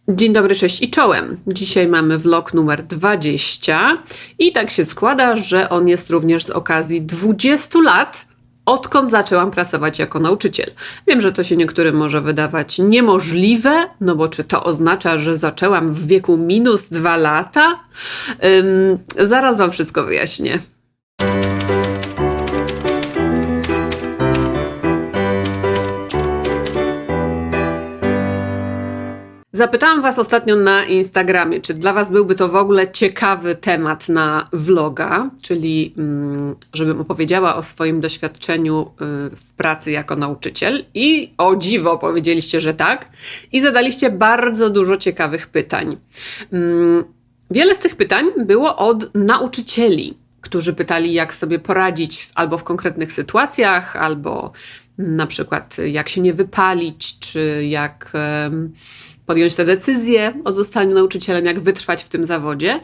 Dzień dobry, cześć i czołem. Dzisiaj mamy vlog numer 20 i tak się składa, że on jest również z okazji 20 lat, odkąd zaczęłam pracować jako nauczyciel. Wiem, że to się niektórym może wydawać niemożliwe, no bo czy to oznacza, że zaczęłam w wieku minus 2 lata? Zaraz wam wszystko wyjaśnię. Zapytałam was ostatnio na Instagramie, czy dla was byłby to w ogóle ciekawy temat na vloga, czyli żebym opowiedziała o swoim doświadczeniu w pracy jako nauczyciel. I o dziwo powiedzieliście, że tak. I zadaliście bardzo dużo ciekawych pytań. Wiele z tych pytań było od nauczycieli, którzy pytali, jak sobie poradzić albo w konkretnych sytuacjach, albo na przykład jak się nie wypalić, czy jak podjąć tę decyzję o zostaniu nauczycielem, jak wytrwać w tym zawodzie.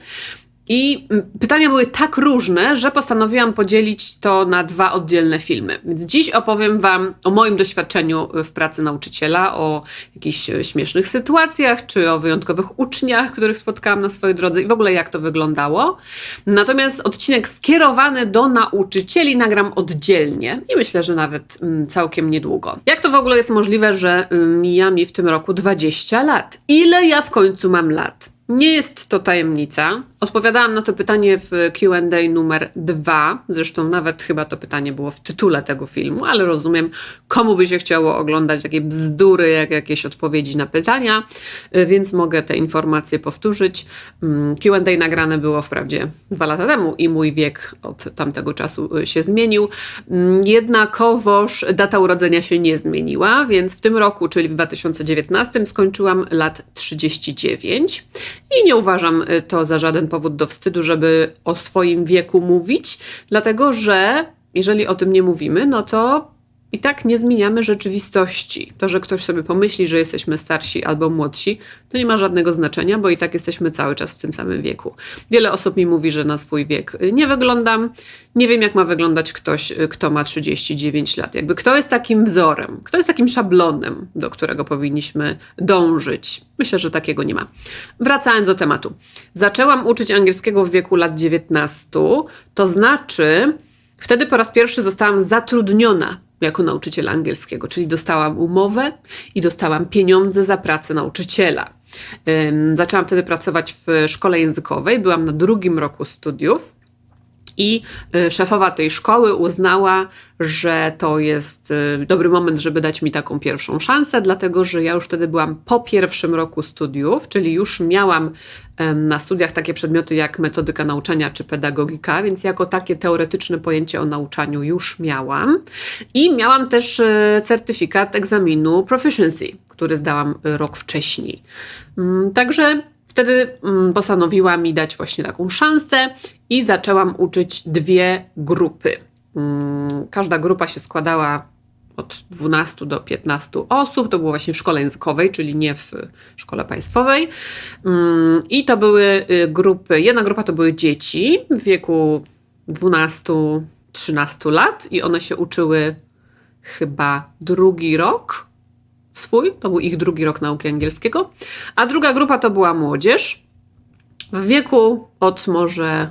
I pytania były tak różne, że postanowiłam podzielić to na 2 oddzielne filmy. Więc dziś opowiem wam o moim doświadczeniu w pracy nauczyciela, o jakichś śmiesznych sytuacjach, czy o wyjątkowych uczniach, których spotkałam na swojej drodze i w ogóle jak to wyglądało. Natomiast odcinek skierowany do nauczycieli nagram oddzielnie i myślę, że nawet całkiem niedługo. Jak to w ogóle jest możliwe, że mija mi w tym roku 20 lat? Ile ja w końcu mam lat? Nie jest to tajemnica. Odpowiadałam na to pytanie w Q&A numer 2. Zresztą nawet chyba to pytanie było w tytule tego filmu, ale rozumiem, komu by się chciało oglądać takie bzdury, jak jakieś odpowiedzi na pytania, więc mogę te informacje powtórzyć. Q&A nagrane było wprawdzie 2 lata temu i mój wiek od tamtego czasu się zmienił. Jednakowoż data urodzenia się nie zmieniła, więc w tym roku, czyli w 2019, skończyłam lat 39. I nie uważam to za żaden powód do wstydu, żeby o swoim wieku mówić, dlatego że jeżeli o tym nie mówimy, no to i tak nie zmieniamy rzeczywistości. To, że ktoś sobie pomyśli, że jesteśmy starsi albo młodsi, to nie ma żadnego znaczenia, bo i tak jesteśmy cały czas w tym samym wieku. Wiele osób mi mówi, że na swój wiek nie wyglądam. Nie wiem, jak ma wyglądać ktoś, kto ma 39 lat. Jakby kto jest takim wzorem, kto jest takim szablonem, do którego powinniśmy dążyć. Myślę, że takiego nie ma. Wracając do tematu. Zaczęłam uczyć angielskiego w wieku lat 19, to znaczy wtedy po raz pierwszy zostałam zatrudniona jako nauczyciel angielskiego, czyli dostałam umowę i dostałam pieniądze za pracę nauczyciela. Zaczęłam wtedy pracować w szkole językowej, byłam na 2. roku studiów i szefowa tej szkoły uznała, że to jest dobry moment, żeby dać mi taką pierwszą szansę, dlatego że ja już wtedy byłam po 1. roku studiów, czyli już miałam na studiach takie przedmioty jak metodyka nauczania czy pedagogika, więc jako takie teoretyczne pojęcie o nauczaniu już miałam. I miałam też certyfikat egzaminu Proficiency, który zdałam rok wcześniej. Także wtedy postanowiła mi dać właśnie taką szansę i zaczęłam uczyć 2 grupy. Każda grupa się składała od 12 do 15 osób. To było właśnie w szkole językowej, czyli nie w szkole państwowej. I to były grupy, jedna grupa to były dzieci w wieku 12-13 lat i one się uczyły chyba 2. rok swój, to był ich 2. rok nauki angielskiego, a druga grupa to była młodzież w wieku od może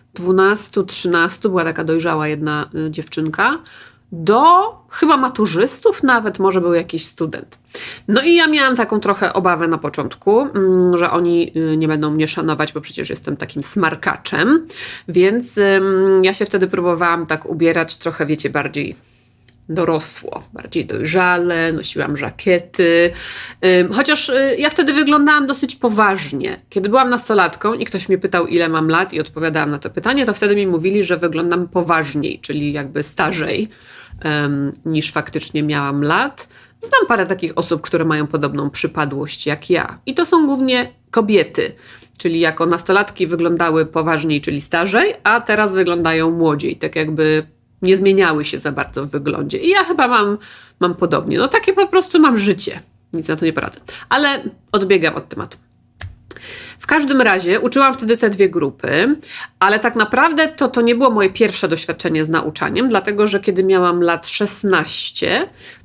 12-13, była taka dojrzała jedna dziewczynka, do chyba maturzystów nawet, może był jakiś student. No i ja miałam taką trochę obawę na początku, że oni nie będą mnie szanować, bo przecież jestem takim smarkaczem, więc ja się wtedy próbowałam tak ubierać trochę, wiecie, bardziej dorosło, bardziej dojrzale, nosiłam żakiety, chociaż ja wtedy wyglądałam dosyć poważnie. Kiedy byłam nastolatką i ktoś mnie pytał, ile mam lat i odpowiadałam na to pytanie, to wtedy mi mówili, że wyglądam poważniej, czyli jakby starzej niż faktycznie miałam lat. Znam parę takich osób, które mają podobną przypadłość jak ja. I to są głównie kobiety, czyli jako nastolatki wyglądały poważniej, czyli starzej, a teraz wyglądają młodziej, tak jakby nie zmieniały się za bardzo w wyglądzie. I ja chyba mam podobnie. No takie po prostu mam życie. Nic na to nie poradzę. Ale odbiegam od tematu. W każdym razie uczyłam wtedy te 2 grupy, ale tak naprawdę to nie było moje pierwsze doświadczenie z nauczaniem, dlatego że kiedy miałam lat 16,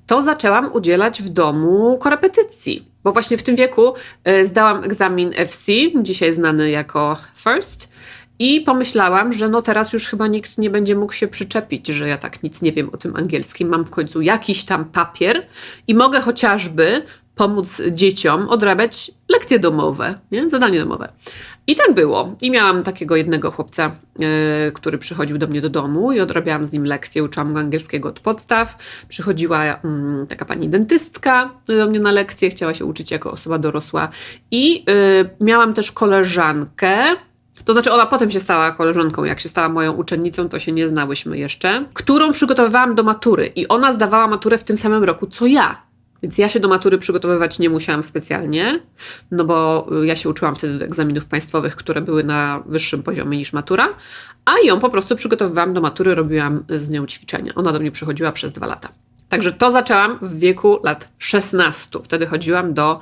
to zaczęłam udzielać w domu korepetycji. Bo właśnie w tym wieku zdałam egzamin FC, dzisiaj znany jako FIRST, i pomyślałam, że no teraz już chyba nikt nie będzie mógł się przyczepić, że ja tak nic nie wiem o tym angielskim. Mam w końcu jakiś tam papier i mogę chociażby pomóc dzieciom odrabiać lekcje domowe, nie? Zadanie domowe. I tak było. I miałam takiego jednego chłopca, który przychodził do mnie do domu i odrabiałam z nim lekcje, uczyłam go angielskiego od podstaw. Przychodziła taka pani dentystka do mnie na lekcje, chciała się uczyć jako osoba dorosła. I miałam też koleżankę, to znaczy ona potem się stała koleżanką, jak się stała moją uczennicą, to się nie znałyśmy jeszcze, którą przygotowywałam do matury i ona zdawała maturę w tym samym roku, co ja. Więc ja się do matury przygotowywać nie musiałam specjalnie, no bo ja się uczyłam wtedy do egzaminów państwowych, które były na wyższym poziomie niż matura, a ją po prostu przygotowywałam do matury, robiłam z nią ćwiczenia. Ona do mnie przychodziła przez 2 lata. Także to zaczęłam w wieku lat 16. Wtedy chodziłam do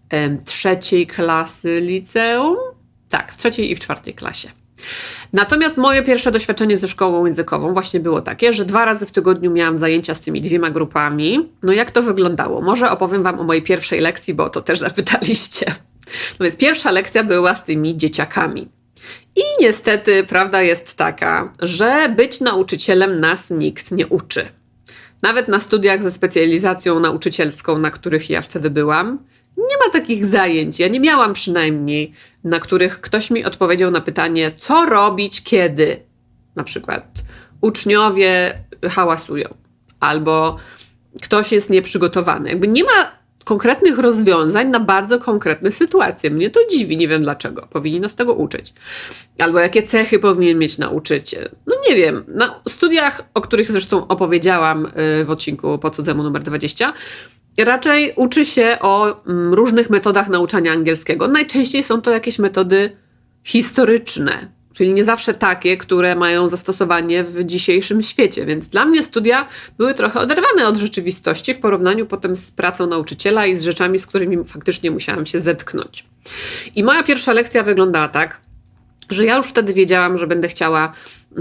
3. klasy liceum. Tak, w 3. i w 4. klasie. Natomiast moje pierwsze doświadczenie ze szkołą językową właśnie było takie, że 2 razy w tygodniu miałam zajęcia z tymi 2 grupami. No jak to wyglądało? Może opowiem wam o mojej pierwszej lekcji, bo to też zapytaliście. No więc pierwsza lekcja była z tymi dzieciakami. I niestety prawda jest taka, że być nauczycielem nas nikt nie uczy. Nawet na studiach ze specjalizacją nauczycielską, na których ja wtedy byłam, nie ma takich zajęć, ja nie miałam przynajmniej, na których ktoś mi odpowiedział na pytanie, co robić kiedy. Na przykład uczniowie hałasują albo ktoś jest nieprzygotowany. Jakby nie ma konkretnych rozwiązań na bardzo konkretne sytuacje. Mnie to dziwi, nie wiem dlaczego. Powinni nas tego uczyć. Albo jakie cechy powinien mieć nauczyciel. No nie wiem. Na studiach, o których zresztą opowiedziałam w odcinku Po cudzemu numer 20, raczej uczy się o różnych metodach nauczania angielskiego. Najczęściej są to jakieś metody historyczne, czyli nie zawsze takie, które mają zastosowanie w dzisiejszym świecie. Więc dla mnie studia były trochę oderwane od rzeczywistości w porównaniu potem z pracą nauczyciela i z rzeczami, z którymi faktycznie musiałam się zetknąć. I moja pierwsza lekcja wyglądała tak, że ja już wtedy wiedziałam, że będę chciała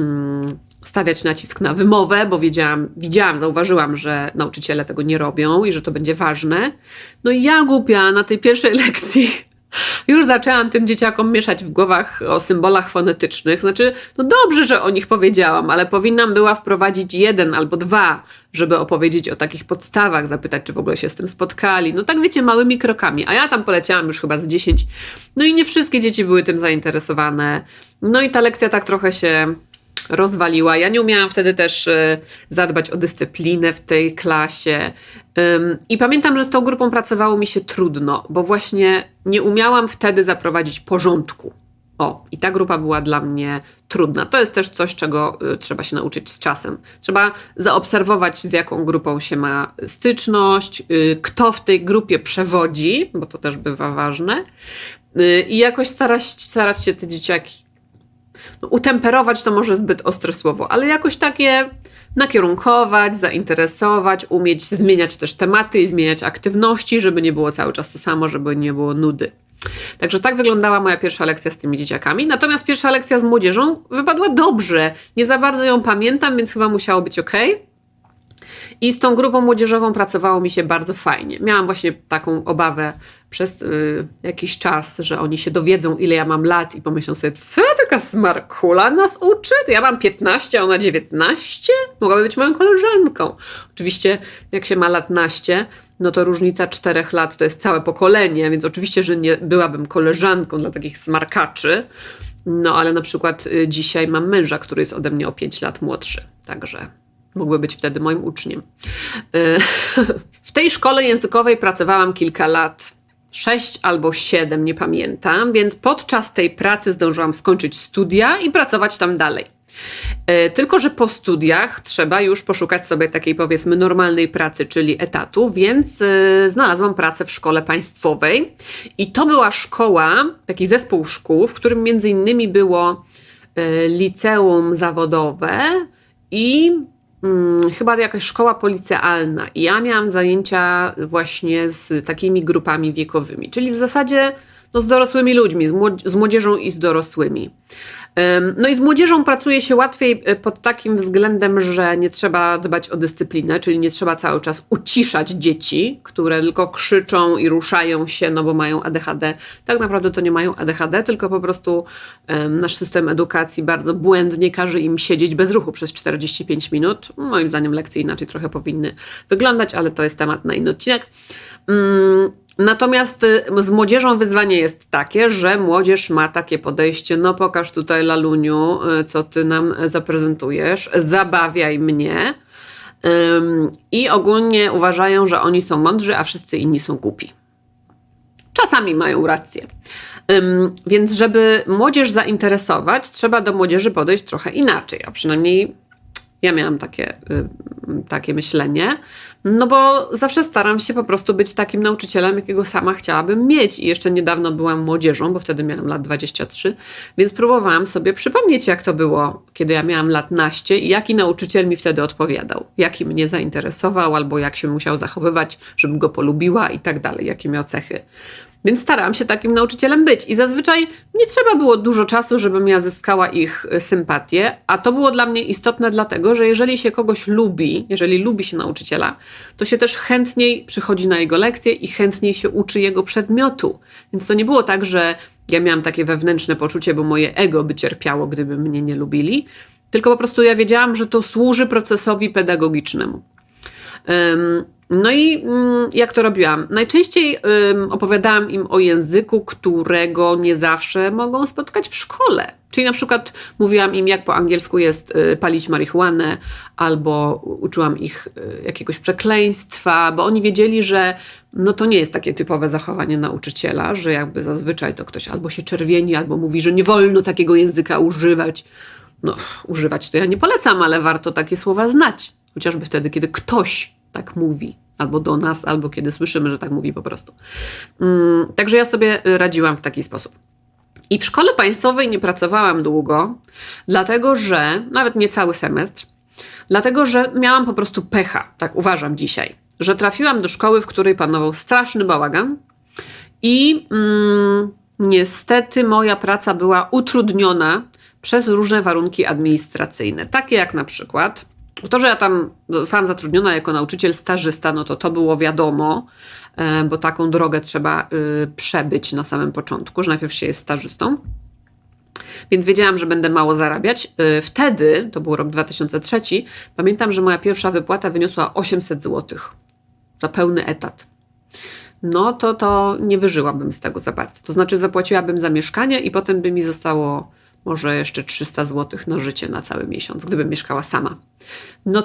stawiać nacisk na wymowę, bo zauważyłam, że nauczyciele tego nie robią i że to będzie ważne. No i ja głupia na tej pierwszej lekcji już zaczęłam tym dzieciakom mieszać w głowach o symbolach fonetycznych. Znaczy, no dobrze, że o nich powiedziałam, ale powinnam była wprowadzić 1 albo 2, żeby opowiedzieć o takich podstawach, zapytać, czy w ogóle się z tym spotkali. No tak wiecie, małymi krokami. A ja tam poleciałam już chyba z 10. No i nie wszystkie dzieci były tym zainteresowane. No i ta lekcja tak trochę się rozwaliła. Ja nie umiałam wtedy też zadbać o dyscyplinę w tej klasie. I pamiętam, że z tą grupą pracowało mi się trudno, bo właśnie nie umiałam wtedy zaprowadzić porządku. I ta grupa była dla mnie trudna. To jest też coś, czego trzeba się nauczyć z czasem. Trzeba zaobserwować, z jaką grupą się ma styczność, kto w tej grupie przewodzi, bo to też bywa ważne. I jakoś starać się te dzieciaki utemperować, to może zbyt ostre słowo, ale jakoś takie nakierunkować, zainteresować, umieć zmieniać też tematy i zmieniać aktywności, żeby nie było cały czas to samo, żeby nie było nudy. Także tak wyglądała moja pierwsza lekcja z tymi dzieciakami. Natomiast pierwsza lekcja z młodzieżą wypadła dobrze. Nie za bardzo ją pamiętam, więc chyba musiało być okej. I z tą grupą młodzieżową pracowało mi się bardzo fajnie. Miałam właśnie taką obawę przez jakiś czas, że oni się dowiedzą, ile ja mam lat i pomyślą sobie, co taka smarkula nas uczy? To ja mam 15, a ona 19? Mogłaby być moją koleżanką. Oczywiście jak się ma lat naście, no to różnica 4 lat to jest całe pokolenie, więc oczywiście, że nie byłabym koleżanką dla takich smarkaczy. No ale na przykład dzisiaj mam męża, który jest ode mnie o 5 lat młodszy. Także mógłby być wtedy moim uczniem. W tej szkole językowej pracowałam kilka lat. 6 albo 7, nie pamiętam, więc podczas tej pracy zdążyłam skończyć studia i pracować tam dalej. Tylko że po studiach trzeba już poszukać sobie takiej, powiedzmy, normalnej pracy, czyli etatu, więc znalazłam pracę w szkole państwowej i to była szkoła, taki zespół szkół, w którym między innymi było liceum zawodowe i chyba jakaś szkoła policealna. I ja miałam zajęcia właśnie z takimi grupami wiekowymi, czyli w zasadzie z dorosłymi ludźmi, z młodzieżą i z dorosłymi. No i z młodzieżą pracuje się łatwiej pod takim względem, że nie trzeba dbać o dyscyplinę, czyli nie trzeba cały czas uciszać dzieci, które tylko krzyczą i ruszają się, no bo mają ADHD. Tak naprawdę to nie mają ADHD, tylko po prostu nasz system edukacji bardzo błędnie każe im siedzieć bez ruchu przez 45 minut. Moim zdaniem lekcje inaczej trochę powinny wyglądać, ale to jest temat na inny odcinek. Natomiast z młodzieżą wyzwanie jest takie, że młodzież ma takie podejście, no pokaż tutaj, laluniu, co ty nam zaprezentujesz, zabawiaj mnie. I ogólnie uważają, że oni są mądrzy, a wszyscy inni są głupi. Czasami mają rację. Więc żeby młodzież zainteresować, trzeba do młodzieży podejść trochę inaczej, a przynajmniej ja miałam takie myślenie, no bo zawsze staram się po prostu być takim nauczycielem, jakiego sama chciałabym mieć. I jeszcze niedawno byłam młodzieżą, bo wtedy miałam lat 23, więc próbowałam sobie przypomnieć, jak to było, kiedy ja miałam lat naście i jaki nauczyciel mi wtedy odpowiadał, jaki mnie zainteresował, albo jak się musiał zachowywać, żebym go polubiła i tak dalej, jakie miał cechy. Więc starałam się takim nauczycielem być i zazwyczaj nie trzeba było dużo czasu, żebym ja zyskała ich sympatię, a to było dla mnie istotne dlatego, że jeżeli się kogoś lubi, jeżeli lubi się nauczyciela, to się też chętniej przychodzi na jego lekcje i chętniej się uczy jego przedmiotu. Więc to nie było tak, że ja miałam takie wewnętrzne poczucie, bo moje ego by cierpiało, gdyby mnie nie lubili, tylko po prostu ja wiedziałam, że to służy procesowi pedagogicznemu. No i jak to robiłam? Najczęściej opowiadałam im o języku, którego nie zawsze mogą spotkać w szkole. Czyli na przykład mówiłam im, jak po angielsku jest palić marihuanę, albo uczyłam ich jakiegoś przekleństwa, bo oni wiedzieli, że no to nie jest takie typowe zachowanie nauczyciela, że jakby zazwyczaj to ktoś albo się czerwieni, albo mówi, że nie wolno takiego języka używać. No, używać to ja nie polecam, ale warto takie słowa znać. Chociażby wtedy, kiedy ktoś tak mówi, albo do nas, albo kiedy słyszymy, że tak mówi po prostu. Także ja sobie radziłam w taki sposób. I w szkole państwowej nie pracowałam długo, dlatego że, nawet nie cały semestr, dlatego że miałam po prostu pecha, tak uważam dzisiaj, że trafiłam do szkoły, w której panował straszny bałagan i niestety moja praca była utrudniona przez różne warunki administracyjne, takie jak na przykład to, że ja tam zostałam zatrudniona jako nauczyciel stażysta, no to było wiadomo, bo taką drogę trzeba przebyć na samym początku, że najpierw się jest stażystą. Więc wiedziałam, że będę mało zarabiać. Wtedy, to był rok 2003, pamiętam, że moja pierwsza wypłata wyniosła 800 zł za pełny etat. No to nie wyżyłabym z tego za bardzo. To znaczy zapłaciłabym za mieszkanie i potem by mi zostało może jeszcze 300 zł na życie na cały miesiąc, gdybym mieszkała sama. No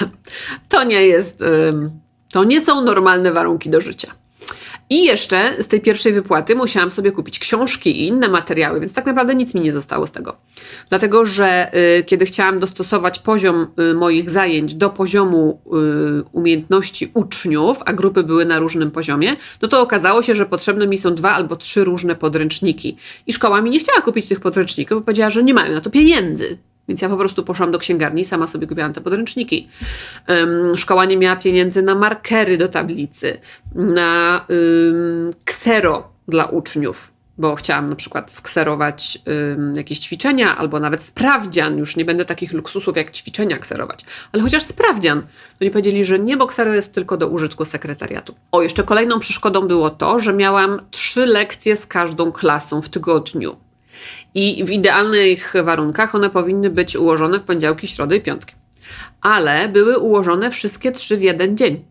to nie jest, to nie są normalne warunki do życia. I jeszcze z tej pierwszej wypłaty musiałam sobie kupić książki i inne materiały, więc tak naprawdę nic mi nie zostało z tego. Dlatego, że kiedy chciałam dostosować poziom moich zajęć do poziomu umiejętności uczniów, a grupy były na różnym poziomie, no to okazało się, że potrzebne mi są 2 albo 3 różne podręczniki. I szkoła mi nie chciała kupić tych podręczników, bo powiedziała, że nie mają na to pieniędzy. Więc ja po prostu poszłam do księgarni i sama sobie kupiłam te podręczniki. Szkoła nie miała pieniędzy na markery do tablicy, na ksero dla uczniów, bo chciałam na przykład skserować jakieś ćwiczenia albo nawet sprawdzian. Już nie będę takich luksusów jak ćwiczenia kserować, ale chociaż sprawdzian. Oni powiedzieli, że nie, bo ksero jest tylko do użytku sekretariatu. O, jeszcze kolejną przeszkodą było to, że miałam 3 lekcje z każdą klasą w tygodniu. I w idealnych warunkach one powinny być ułożone w poniedziałki, środę i piątki. Ale były ułożone wszystkie 3 w jeden dzień.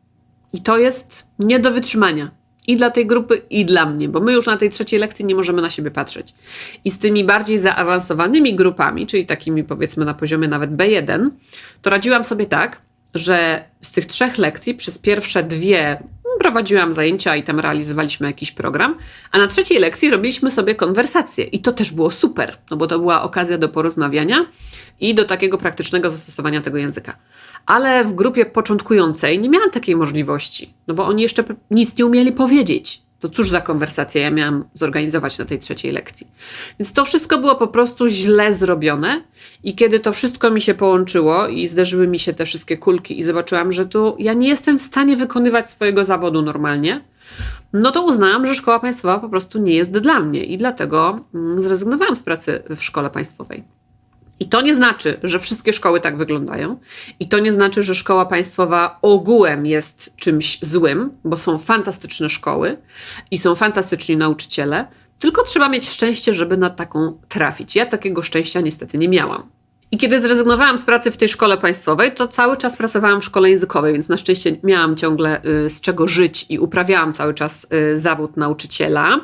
I to jest nie do wytrzymania. I dla tej grupy, i dla mnie, bo my już na tej 3 lekcji nie możemy na siebie patrzeć. I z tymi bardziej zaawansowanymi grupami, czyli takimi powiedzmy na poziomie nawet B1, to radziłam sobie tak, że z tych 3 lekcji przez pierwsze 2 prowadziłam zajęcia i tam realizowaliśmy jakiś program, a na 3 lekcji robiliśmy sobie konwersacje i to też było super, no bo to była okazja do porozmawiania i do takiego praktycznego zastosowania tego języka. Ale w grupie początkującej nie miałam takiej możliwości, no bo oni jeszcze nic nie umieli powiedzieć. To cóż za konwersację ja miałam zorganizować na tej 3 lekcji. Więc to wszystko było po prostu źle zrobione i kiedy to wszystko mi się połączyło i zderzyły mi się te wszystkie kulki i zobaczyłam, że tu ja nie jestem w stanie wykonywać swojego zawodu normalnie, no to uznałam, że szkoła państwowa po prostu nie jest dla mnie i dlatego zrezygnowałam z pracy w szkole państwowej. I to nie znaczy, że wszystkie szkoły tak wyglądają. I to nie znaczy, że szkoła państwowa ogółem jest czymś złym, bo są fantastyczne szkoły i są fantastyczni nauczyciele, tylko trzeba mieć szczęście, żeby na taką trafić. Ja takiego szczęścia niestety nie miałam. I kiedy zrezygnowałam z pracy w tej szkole państwowej, to cały czas pracowałam w szkole językowej, więc na szczęście miałam ciągle z czego żyć i uprawiałam cały czas zawód nauczyciela.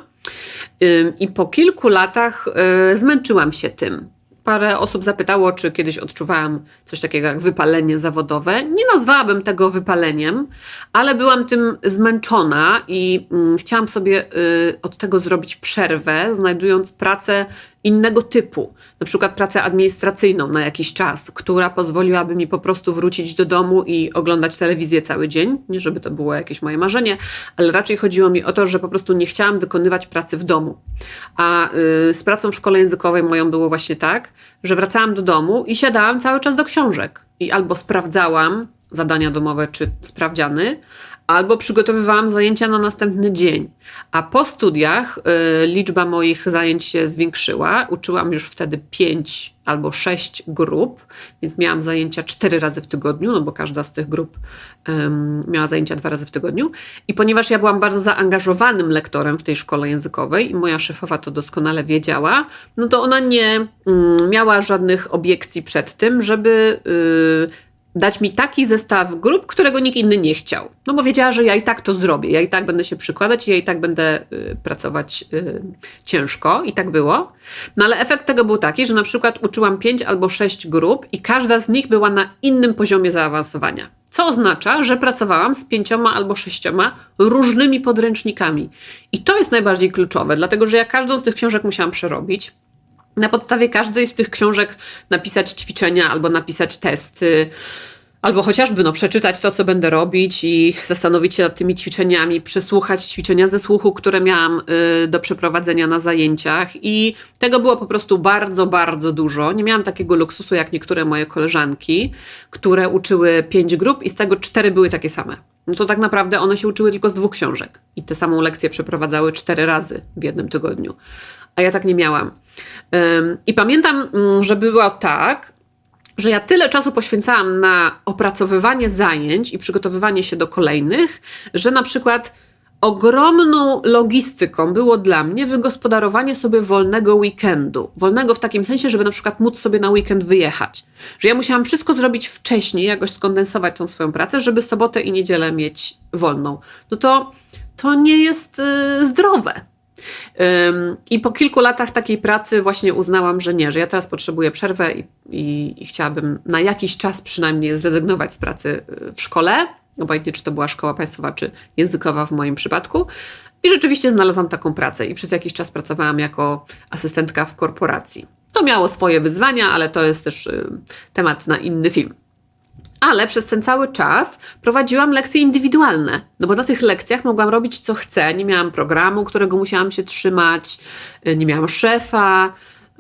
I po kilku latach zmęczyłam się tym. Parę osób zapytało, czy kiedyś odczuwałam coś takiego jak wypalenie zawodowe. Nie nazwałabym tego wypaleniem, ale byłam tym zmęczona i chciałam sobie od tego zrobić przerwę, znajdując pracę innego typu, na przykład pracę administracyjną na jakiś czas, która pozwoliłaby mi po prostu wrócić do domu i oglądać telewizję cały dzień. Nie żeby to było jakieś moje marzenie, ale raczej chodziło mi o to, że po prostu nie chciałam wykonywać pracy w domu. A z pracą w szkole językowej moją było właśnie tak, że wracałam do domu i siadałam cały czas do książek i albo sprawdzałam zadania domowe czy sprawdziany, albo przygotowywałam zajęcia na następny dzień. A po studiach liczba moich zajęć się zwiększyła. Uczyłam już wtedy 5 albo 6 grup, więc miałam zajęcia 4 razy w tygodniu, no bo każda z tych grup miała zajęcia 2 razy w tygodniu. I ponieważ ja byłam bardzo zaangażowanym lektorem w tej szkole językowej i moja szefowa to doskonale wiedziała, no to ona nie miała żadnych obiekcji przed tym, żeby dać mi taki zestaw grup, którego nikt inny nie chciał. No bo wiedziała, że ja i tak to zrobię, ja i tak będę się przykładać, ja i tak będę pracować ciężko i tak było. No ale efekt tego był taki, że na przykład uczyłam 5 albo 6 grup i każda z nich była na innym poziomie zaawansowania. Co oznacza, że pracowałam z 5 albo 6 różnymi podręcznikami. I to jest najbardziej kluczowe, dlatego że ja każdą z tych książek musiałam przerobić. Na podstawie każdej z tych książek napisać ćwiczenia albo napisać testy, albo chociażby przeczytać to, co będę robić i zastanowić się nad tymi ćwiczeniami, przesłuchać ćwiczenia ze słuchu, które miałam do przeprowadzenia na zajęciach i tego było po prostu bardzo, bardzo dużo. Nie miałam takiego luksusu jak niektóre moje koleżanki, które uczyły 5 grup i z tego 4 były takie same. No to tak naprawdę one się uczyły tylko z 2 książek i tę samą lekcję przeprowadzały 4 razy w jednym tygodniu. A ja tak nie miałam. I pamiętam, że było tak, że ja tyle czasu poświęcałam na opracowywanie zajęć i przygotowywanie się do kolejnych, że na przykład ogromną logistyką było dla mnie wygospodarowanie sobie wolnego weekendu. Wolnego w takim sensie, żeby na przykład móc sobie na weekend wyjechać. Że ja musiałam wszystko zrobić wcześniej, jakoś skondensować tą swoją pracę, żeby sobotę i niedzielę mieć wolną. No to nie jest zdrowe. I po kilku latach takiej pracy właśnie uznałam, że nie, że ja teraz potrzebuję przerwę i chciałabym na jakiś czas przynajmniej zrezygnować z pracy w szkole, obojętnie czy to była szkoła państwowa, czy językowa w moim przypadku. I rzeczywiście znalazłam taką pracę i przez jakiś czas pracowałam jako asystentka w korporacji. To miało swoje wyzwania, ale to jest też temat na inny film. Ale przez ten cały czas prowadziłam lekcje indywidualne, no bo na tych lekcjach mogłam robić co chcę, nie miałam programu, którego musiałam się trzymać, nie miałam szefa.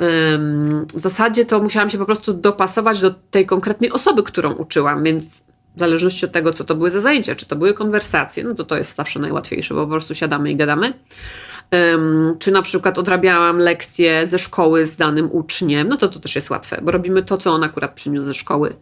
W zasadzie to musiałam się po prostu dopasować do tej konkretnej osoby, którą uczyłam, więc w zależności od tego, co to były za zajęcia, czy to były konwersacje, no to jest zawsze najłatwiejsze, bo po prostu siadamy i gadamy. Czy na przykład odrabiałam lekcje ze szkoły z danym uczniem, no to też jest łatwe, bo robimy to, co on akurat przyniósł ze szkoły.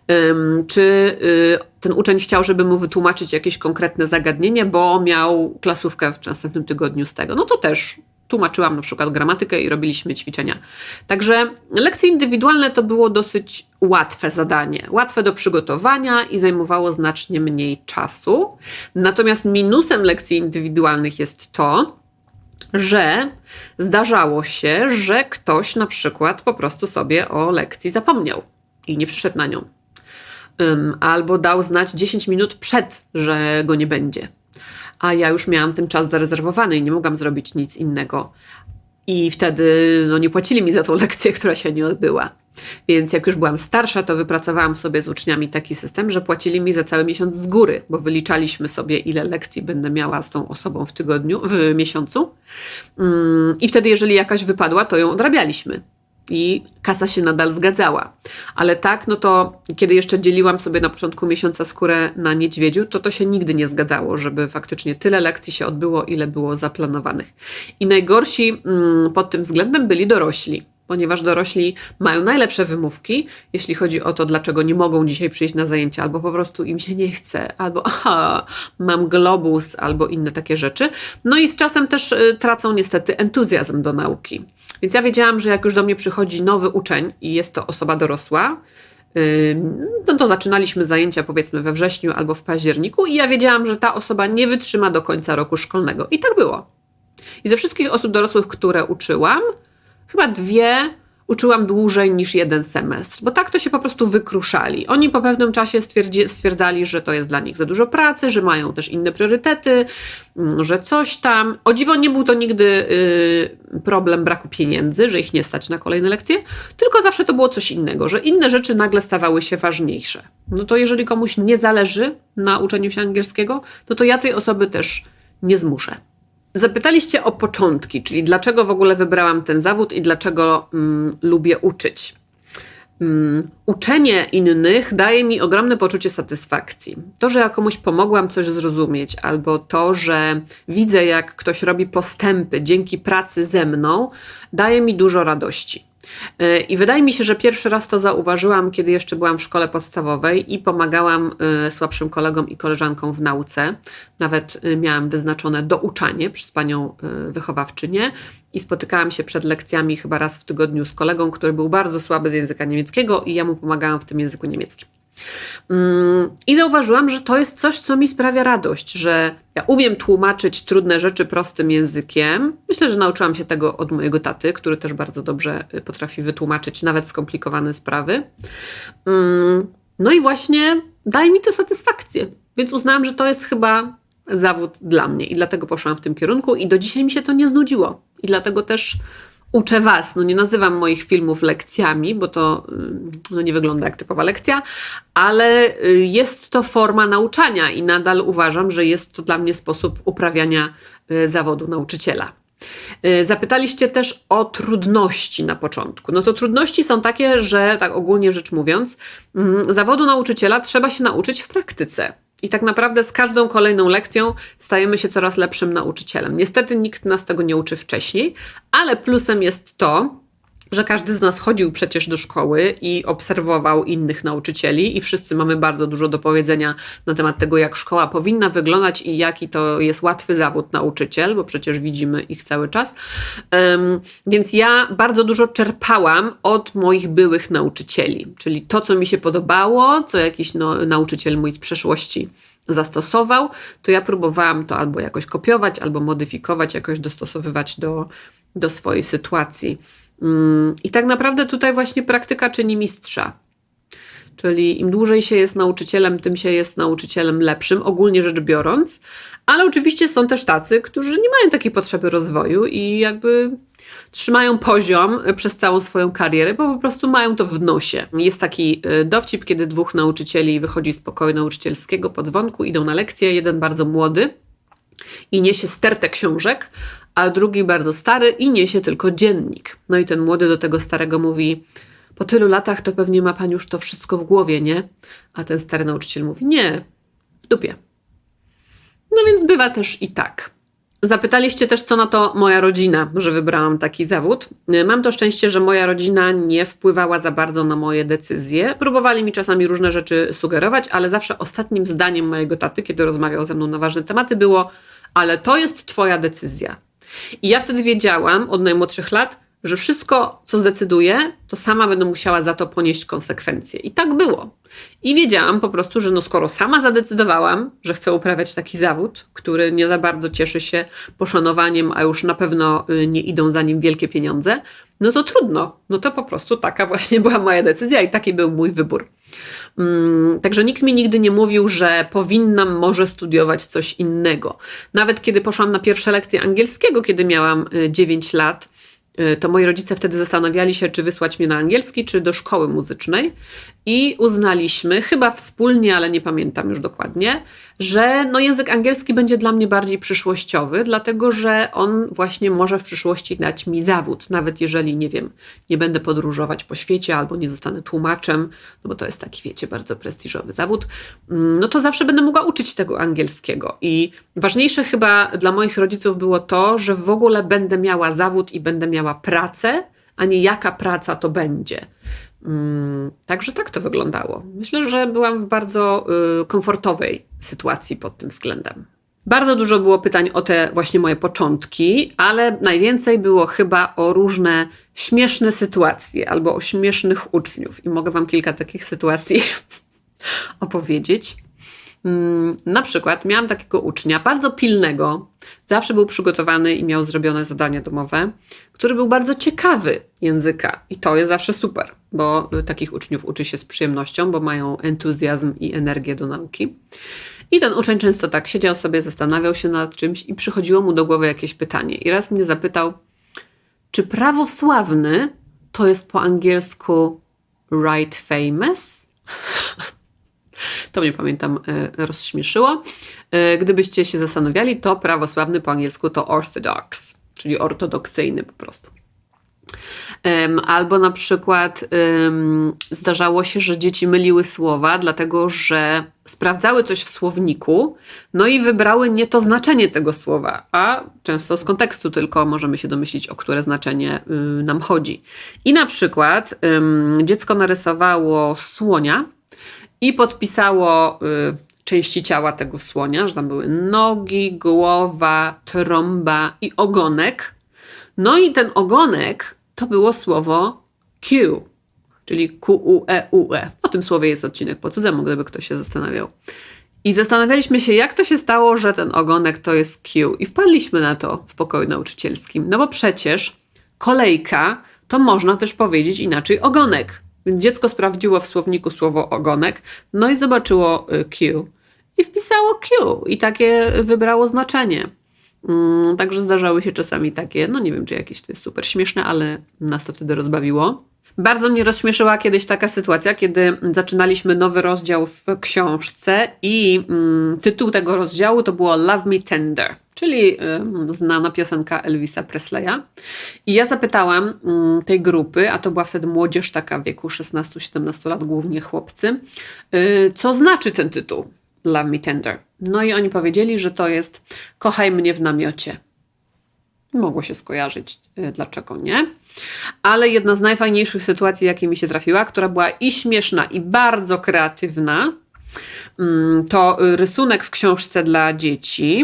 Czy ten uczeń chciał, żeby mu wytłumaczyć jakieś konkretne zagadnienie, bo miał klasówkę w następnym tygodniu z tego, no to też tłumaczyłam na przykład gramatykę i robiliśmy ćwiczenia. Także lekcje indywidualne to było dosyć łatwe zadanie, łatwe do przygotowania i zajmowało znacznie mniej czasu. Natomiast minusem lekcji indywidualnych jest to, że zdarzało się, że ktoś na przykład po prostu sobie o lekcji zapomniał i nie przyszedł na nią. Albo dał znać 10 minut przed, że go nie będzie. A ja już miałam ten czas zarezerwowany i nie mogłam zrobić nic innego. I wtedy nie płacili mi za tą lekcję, która się nie odbyła. Więc jak już byłam starsza, to wypracowałam sobie z uczniami taki system, że płacili mi za cały miesiąc z góry, bo wyliczaliśmy sobie, ile lekcji będę miała z tą osobą w miesiącu. I wtedy, jeżeli jakaś wypadła, to ją odrabialiśmy. i kasa się nadal zgadzała. Ale tak, no to kiedy jeszcze dzieliłam sobie na początku miesiąca skórę na niedźwiedziu, to się nigdy nie zgadzało, żeby faktycznie tyle lekcji się odbyło, ile było zaplanowanych. I najgorsi pod tym względem byli dorośli, ponieważ dorośli mają najlepsze wymówki, jeśli chodzi o to, dlaczego nie mogą dzisiaj przyjść na zajęcia, albo po prostu im się nie chce, albo mam globus, albo inne takie rzeczy. No i z czasem też tracą niestety entuzjazm do nauki. Więc ja wiedziałam, że jak już do mnie przychodzi nowy uczeń i jest to osoba dorosła, no to zaczynaliśmy zajęcia powiedzmy we wrześniu albo w październiku i ja wiedziałam, że ta osoba nie wytrzyma do końca roku szkolnego. I tak było. I ze wszystkich osób dorosłych, które uczyłam, chyba 2 uczyłam dłużej niż 1 semestr, bo tak to się po prostu wykruszali. Oni po pewnym czasie stwierdzali, że to jest dla nich za dużo pracy, że mają też inne priorytety, że coś tam. O dziwo nie był to nigdy problem braku pieniędzy, że ich nie stać na kolejne lekcje, tylko zawsze to było coś innego, że inne rzeczy nagle stawały się ważniejsze. No to jeżeli komuś nie zależy na uczeniu się angielskiego, to ja tej osoby też nie zmuszę. Zapytaliście o początki, czyli dlaczego w ogóle wybrałam ten zawód i dlaczego lubię uczyć. Uczenie innych daje mi ogromne poczucie satysfakcji. To, że ja komuś pomogłam coś zrozumieć, albo to, że widzę, jak ktoś robi postępy dzięki pracy ze mną, daje mi dużo radości. I wydaje mi się, że pierwszy raz to zauważyłam, kiedy jeszcze byłam w szkole podstawowej i pomagałam słabszym kolegom i koleżankom w nauce. Nawet miałam wyznaczone douczanie przez panią wychowawczynię i spotykałam się przed lekcjami chyba raz w tygodniu z kolegą, który był bardzo słaby z języka niemieckiego i ja mu pomagałam w tym języku niemieckim. I zauważyłam, że to jest coś, co mi sprawia radość, że ja umiem tłumaczyć trudne rzeczy prostym językiem. Myślę, że nauczyłam się tego od mojego taty, który też bardzo dobrze potrafi wytłumaczyć nawet skomplikowane sprawy. No i właśnie daje mi to satysfakcję, więc uznałam, że to jest chyba zawód dla mnie i dlatego poszłam w tym kierunku i do dzisiaj mi się to nie znudziło i dlatego też uczę Was. No nie nazywam moich filmów lekcjami, bo to nie wygląda jak typowa lekcja, ale jest to forma nauczania i nadal uważam, że jest to dla mnie sposób uprawiania zawodu nauczyciela. Zapytaliście też o trudności na początku. No to trudności są takie, że tak ogólnie rzecz mówiąc, zawodu nauczyciela trzeba się nauczyć w praktyce. I tak naprawdę z każdą kolejną lekcją stajemy się coraz lepszym nauczycielem. Niestety nikt nas tego nie uczy wcześniej, ale plusem jest to, że każdy z nas chodził przecież do szkoły i obserwował innych nauczycieli i wszyscy mamy bardzo dużo do powiedzenia na temat tego, jak szkoła powinna wyglądać i jaki to jest łatwy zawód nauczyciel, bo przecież widzimy ich cały czas. Więc ja bardzo dużo czerpałam od moich byłych nauczycieli, czyli to, co mi się podobało, co jakiś nauczyciel mój z przeszłości zastosował, to ja próbowałam to albo jakoś kopiować, albo modyfikować, jakoś dostosowywać do swojej sytuacji. I tak naprawdę tutaj właśnie praktyka czyni mistrza. Czyli im dłużej się jest nauczycielem, tym się jest nauczycielem lepszym, ogólnie rzecz biorąc. Ale oczywiście są też tacy, którzy nie mają takiej potrzeby rozwoju i jakby trzymają poziom przez całą swoją karierę, bo po prostu mają to w nosie. Jest taki dowcip, kiedy 2 nauczycieli wychodzi z pokoju nauczycielskiego po dzwonku, idą na lekcję, jeden bardzo młody i niesie stertę książek, a drugi bardzo stary i niesie tylko dziennik. No i ten młody do tego starego mówi: po tylu latach to pewnie ma pan już to wszystko w głowie, nie? A ten stary nauczyciel mówi: nie, w dupie. No więc bywa też i tak. Zapytaliście też, co na to moja rodzina, że wybrałam taki zawód. Mam to szczęście, że moja rodzina nie wpływała za bardzo na moje decyzje. Próbowali mi czasami różne rzeczy sugerować, ale zawsze ostatnim zdaniem mojego taty, kiedy rozmawiał ze mną na ważne tematy, było: ale to jest twoja decyzja. I ja wtedy wiedziałam od najmłodszych lat, że wszystko, co zdecyduję, to sama będę musiała za to ponieść konsekwencje. I tak było. I wiedziałam po prostu, że skoro sama zadecydowałam, że chcę uprawiać taki zawód, który nie za bardzo cieszy się poszanowaniem, a już na pewno nie idą za nim wielkie pieniądze, no to trudno. No to po prostu taka właśnie była moja decyzja i taki był mój wybór. Także nikt mi nigdy nie mówił, że powinnam może studiować coś innego. Nawet kiedy poszłam na pierwsze lekcje angielskiego, kiedy miałam 9 lat, to moi rodzice wtedy zastanawiali się, czy wysłać mnie na angielski, czy do szkoły muzycznej. I uznaliśmy, chyba wspólnie, ale nie pamiętam już dokładnie, że język angielski będzie dla mnie bardziej przyszłościowy, dlatego że on właśnie może w przyszłości dać mi zawód. Nawet jeżeli, nie wiem, nie będę podróżować po świecie albo nie zostanę tłumaczem, bo to jest taki, wiecie, bardzo prestiżowy zawód, to zawsze będę mogła uczyć tego angielskiego. I ważniejsze chyba dla moich rodziców było to, że w ogóle będę miała zawód i będę miała pracę, a nie jaka praca to będzie. Także tak to wyglądało. Myślę, że byłam w bardzo komfortowej sytuacji pod tym względem. Bardzo dużo było pytań o te właśnie moje początki, ale najwięcej było chyba o różne śmieszne sytuacje albo o śmiesznych uczniów. I mogę wam kilka takich sytuacji opowiedzieć. Na przykład miałam takiego ucznia, bardzo pilnego, zawsze był przygotowany i miał zrobione zadania domowe, który był bardzo ciekawy języka i to jest zawsze super, bo takich uczniów uczy się z przyjemnością, bo mają entuzjazm i energię do nauki. I ten uczeń często tak siedział sobie, zastanawiał się nad czymś i przychodziło mu do głowy jakieś pytanie. I raz mnie zapytał, czy prawosławny to jest po angielsku right famous? To mnie, pamiętam, rozśmieszyło. Gdybyście się zastanawiali, to prawosławny po angielsku to orthodox, czyli ortodoksyjny po prostu. Albo na przykład zdarzało się, że dzieci myliły słowa, dlatego że sprawdzały coś w słowniku, i wybrały nie to znaczenie tego słowa, a często z kontekstu tylko możemy się domyślić, o które znaczenie nam chodzi. I na przykład dziecko narysowało słonia i podpisało części ciała tego słonia, że tam były nogi, głowa, trąba i ogonek. I ten ogonek to było słowo Q, czyli Q-U-E-U-E. O tym słowie jest odcinek po cudzemu, gdyby ktoś się zastanawiał. I zastanawialiśmy się, jak to się stało, że ten ogonek to jest Q. I wpadliśmy na to w pokoju nauczycielskim. Bo przecież kolejka to można też powiedzieć inaczej ogonek. Więc dziecko sprawdziło w słowniku słowo ogonek, i zobaczyło Q. I wpisało Q. I takie wybrało znaczenie. Także zdarzały się czasami takie, nie wiem, czy jakieś to jest super śmieszne, ale nas to wtedy rozbawiło. Bardzo mnie rozśmieszyła kiedyś taka sytuacja, kiedy zaczynaliśmy nowy rozdział w książce i tytuł tego rozdziału to było Love Me Tender, czyli znana piosenka Elvisa Presleya. I ja zapytałam tej grupy, a to była wtedy młodzież taka w wieku 16-17 lat, głównie chłopcy, co znaczy ten tytuł Love Me Tender. I oni powiedzieli, że to jest kochaj mnie w namiocie. Mogło się skojarzyć, dlaczego nie. Ale jedna z najfajniejszych sytuacji, jakie mi się trafiła, która była i śmieszna, i bardzo kreatywna, to rysunek w książce dla dzieci,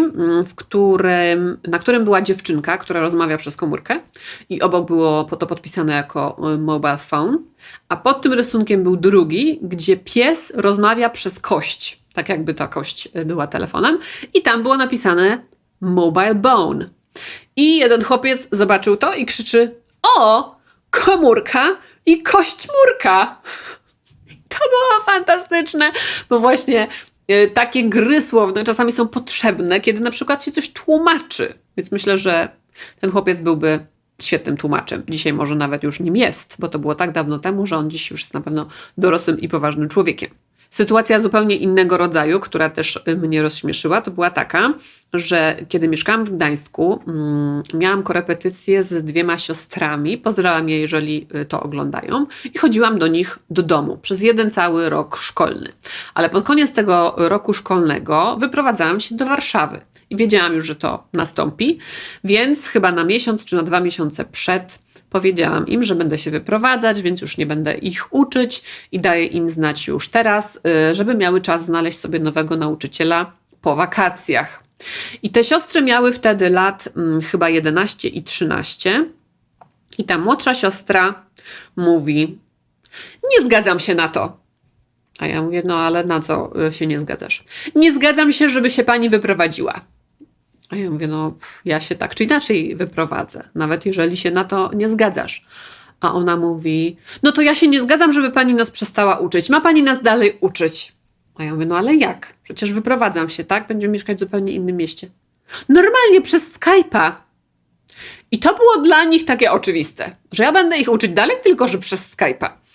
na którym była dziewczynka, która rozmawia przez komórkę i obok było to podpisane jako mobile phone, a pod tym rysunkiem był drugi, gdzie pies rozmawia przez kość, tak jakby ta kość była telefonem i tam było napisane mobile bone. I jeden chłopiec zobaczył to i krzyczy: o, komórka i kość-murka. To było fantastyczne, bo właśnie takie gry słowne czasami są potrzebne, kiedy na przykład się coś tłumaczy. Więc myślę, że ten chłopiec byłby świetnym tłumaczem. Dzisiaj może nawet już nim jest, bo to było tak dawno temu, że on dziś już jest na pewno dorosłym i poważnym człowiekiem. Sytuacja zupełnie innego rodzaju, która też mnie rozśmieszyła, to była taka, że kiedy mieszkałam w Gdańsku, miałam korepetycję z 2 siostrami, pozdrawiam je, jeżeli to oglądają, i chodziłam do nich do domu przez 1 cały rok szkolny. Ale pod koniec tego roku szkolnego wyprowadzałam się do Warszawy i wiedziałam już, że to nastąpi, więc chyba na miesiąc czy na 2 miesiące przed powiedziałam im, że będę się wyprowadzać, więc już nie będę ich uczyć i daję im znać już teraz, żeby miały czas znaleźć sobie nowego nauczyciela po wakacjach. I te siostry miały wtedy lat chyba 11 i 13 i ta młodsza siostra mówi: nie zgadzam się na to. A ja mówię: ale na co się nie zgadzasz? Nie zgadzam się, żeby się pani wyprowadziła. A ja mówię: ja się tak czy inaczej wyprowadzę, nawet jeżeli się na to nie zgadzasz. A ona mówi: to ja się nie zgadzam, żeby pani nas przestała uczyć. Ma pani nas dalej uczyć. A ja mówię: ale jak? Przecież wyprowadzam się, tak? Będziemy mieszkać w zupełnie innym mieście. Normalnie przez Skype'a. I to było dla nich takie oczywiste, że ja będę ich uczyć dalej, tylko że przez Skype'a.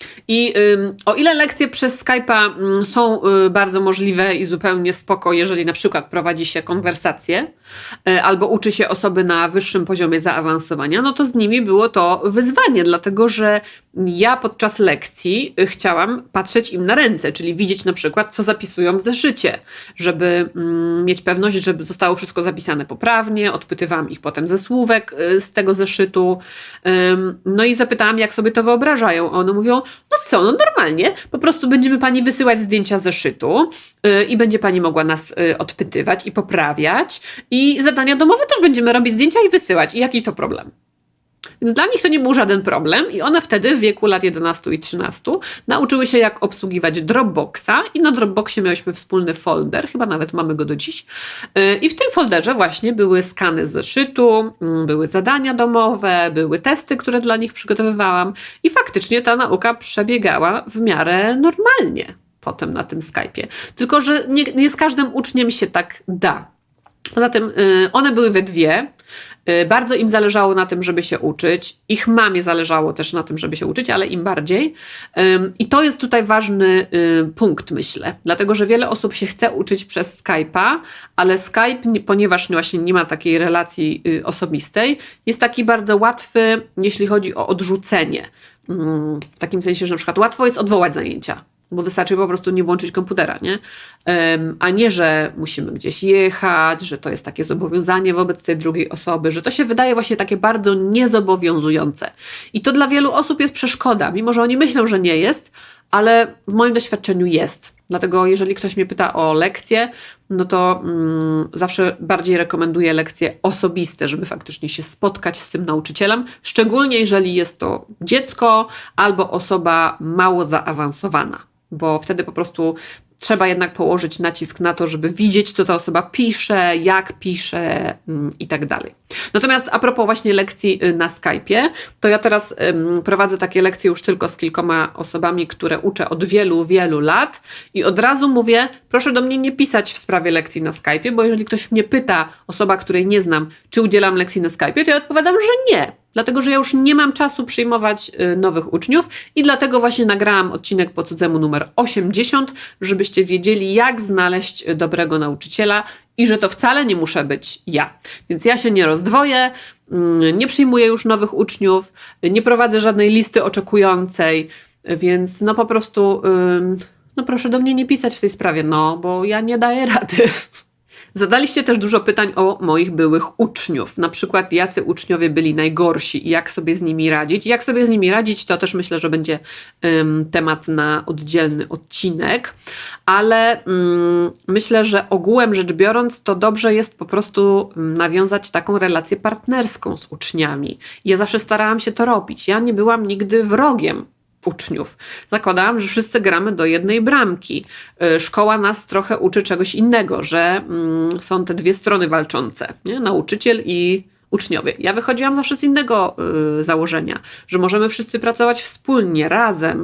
I o ile lekcje przez Skype'a są bardzo możliwe i zupełnie spoko, jeżeli na przykład prowadzi się konwersacje albo uczy się osoby na wyższym poziomie zaawansowania, no to z nimi było to wyzwanie, dlatego że ja podczas lekcji chciałam patrzeć im na ręce, czyli widzieć na przykład, co zapisują w zeszycie, żeby mieć pewność, że zostało wszystko zapisane poprawnie, odpytywałam ich potem ze słówek z tego zeszytu, no i zapytałam, jak sobie to wyobrażają. One mówią, no co, no normalnie, po prostu będziemy pani wysyłać zdjęcia zeszytu i będzie pani mogła nas odpytywać i poprawiać i zadania domowe też będziemy robić zdjęcia i wysyłać. I jaki to problem? Więc dla nich to nie był żaden problem i one wtedy w wieku lat 11 i 13 nauczyły się, jak obsługiwać Dropboxa i na Dropboxie miałyśmy wspólny folder, chyba nawet mamy go do dziś. I w tym folderze właśnie były skany z zeszytu, były zadania domowe, były testy, które dla nich przygotowywałam i faktycznie ta nauka przebiegała w miarę normalnie potem na tym Skype'ie. Tylko że nie z każdym uczniem się tak da. Poza tym one były we dwie. Bardzo im zależało na tym, żeby się uczyć. Ich mamie zależało też na tym, żeby się uczyć, ale im bardziej. I to jest tutaj ważny punkt, myślę. Dlatego, że wiele osób się chce uczyć przez Skype'a, ale Skype, ponieważ właśnie nie ma takiej relacji osobistej, jest taki bardzo łatwy, jeśli chodzi o odrzucenie. W takim sensie, że na przykład łatwo jest odwołać zajęcia. Bo wystarczy po prostu nie włączyć komputera, nie? A nie, że musimy gdzieś jechać, że to jest takie zobowiązanie wobec tej drugiej osoby, że to się wydaje właśnie takie bardzo niezobowiązujące. I to dla wielu osób jest przeszkoda, mimo że oni myślą, że nie jest, ale w moim doświadczeniu jest. Dlatego jeżeli ktoś mnie pyta o lekcje, no to zawsze bardziej rekomenduję lekcje osobiste, żeby faktycznie się spotkać z tym nauczycielem, szczególnie jeżeli jest to dziecko albo osoba mało zaawansowana, bo wtedy po prostu trzeba jednak położyć nacisk na to, żeby widzieć, co ta osoba pisze, jak pisze i tak dalej. Natomiast a propos właśnie lekcji na Skype'ie, to ja teraz prowadzę takie lekcje już tylko z kilkoma osobami, które uczę od wielu, wielu lat i od razu mówię, proszę do mnie nie pisać w sprawie lekcji na Skype'ie, bo jeżeli ktoś mnie pyta, osoba, której nie znam, czy udzielam lekcji na Skype'ie, to ja odpowiadam, że nie. Dlatego, że ja już nie mam czasu przyjmować nowych uczniów i dlatego właśnie nagrałam odcinek po cudzemu numer 80, żebyście wiedzieli, jak znaleźć dobrego nauczyciela i że to wcale nie muszę być ja. Więc ja się nie rozdwoję, nie przyjmuję już nowych uczniów, nie prowadzę żadnej listy oczekującej, więc no po prostu no proszę do mnie nie pisać w tej sprawie, no bo ja nie daję rady. Zadaliście też dużo pytań o moich byłych uczniów. Na przykład, jacy uczniowie byli najgorsi i jak sobie z nimi radzić. Jak sobie z nimi radzić, to też myślę, że będzie temat na oddzielny odcinek. Ale myślę, że ogółem rzecz biorąc, to dobrze jest po prostu nawiązać taką relację partnerską z uczniami. Ja zawsze starałam się to robić. Ja nie byłam nigdy wrogiem uczniów. Zakładałam, że wszyscy gramy do jednej bramki. Szkoła nas trochę uczy czegoś innego, że są te dwie strony walczące, nie? Nauczyciel i uczniowie. Ja wychodziłam zawsze z innego założenia, że możemy wszyscy pracować wspólnie, razem.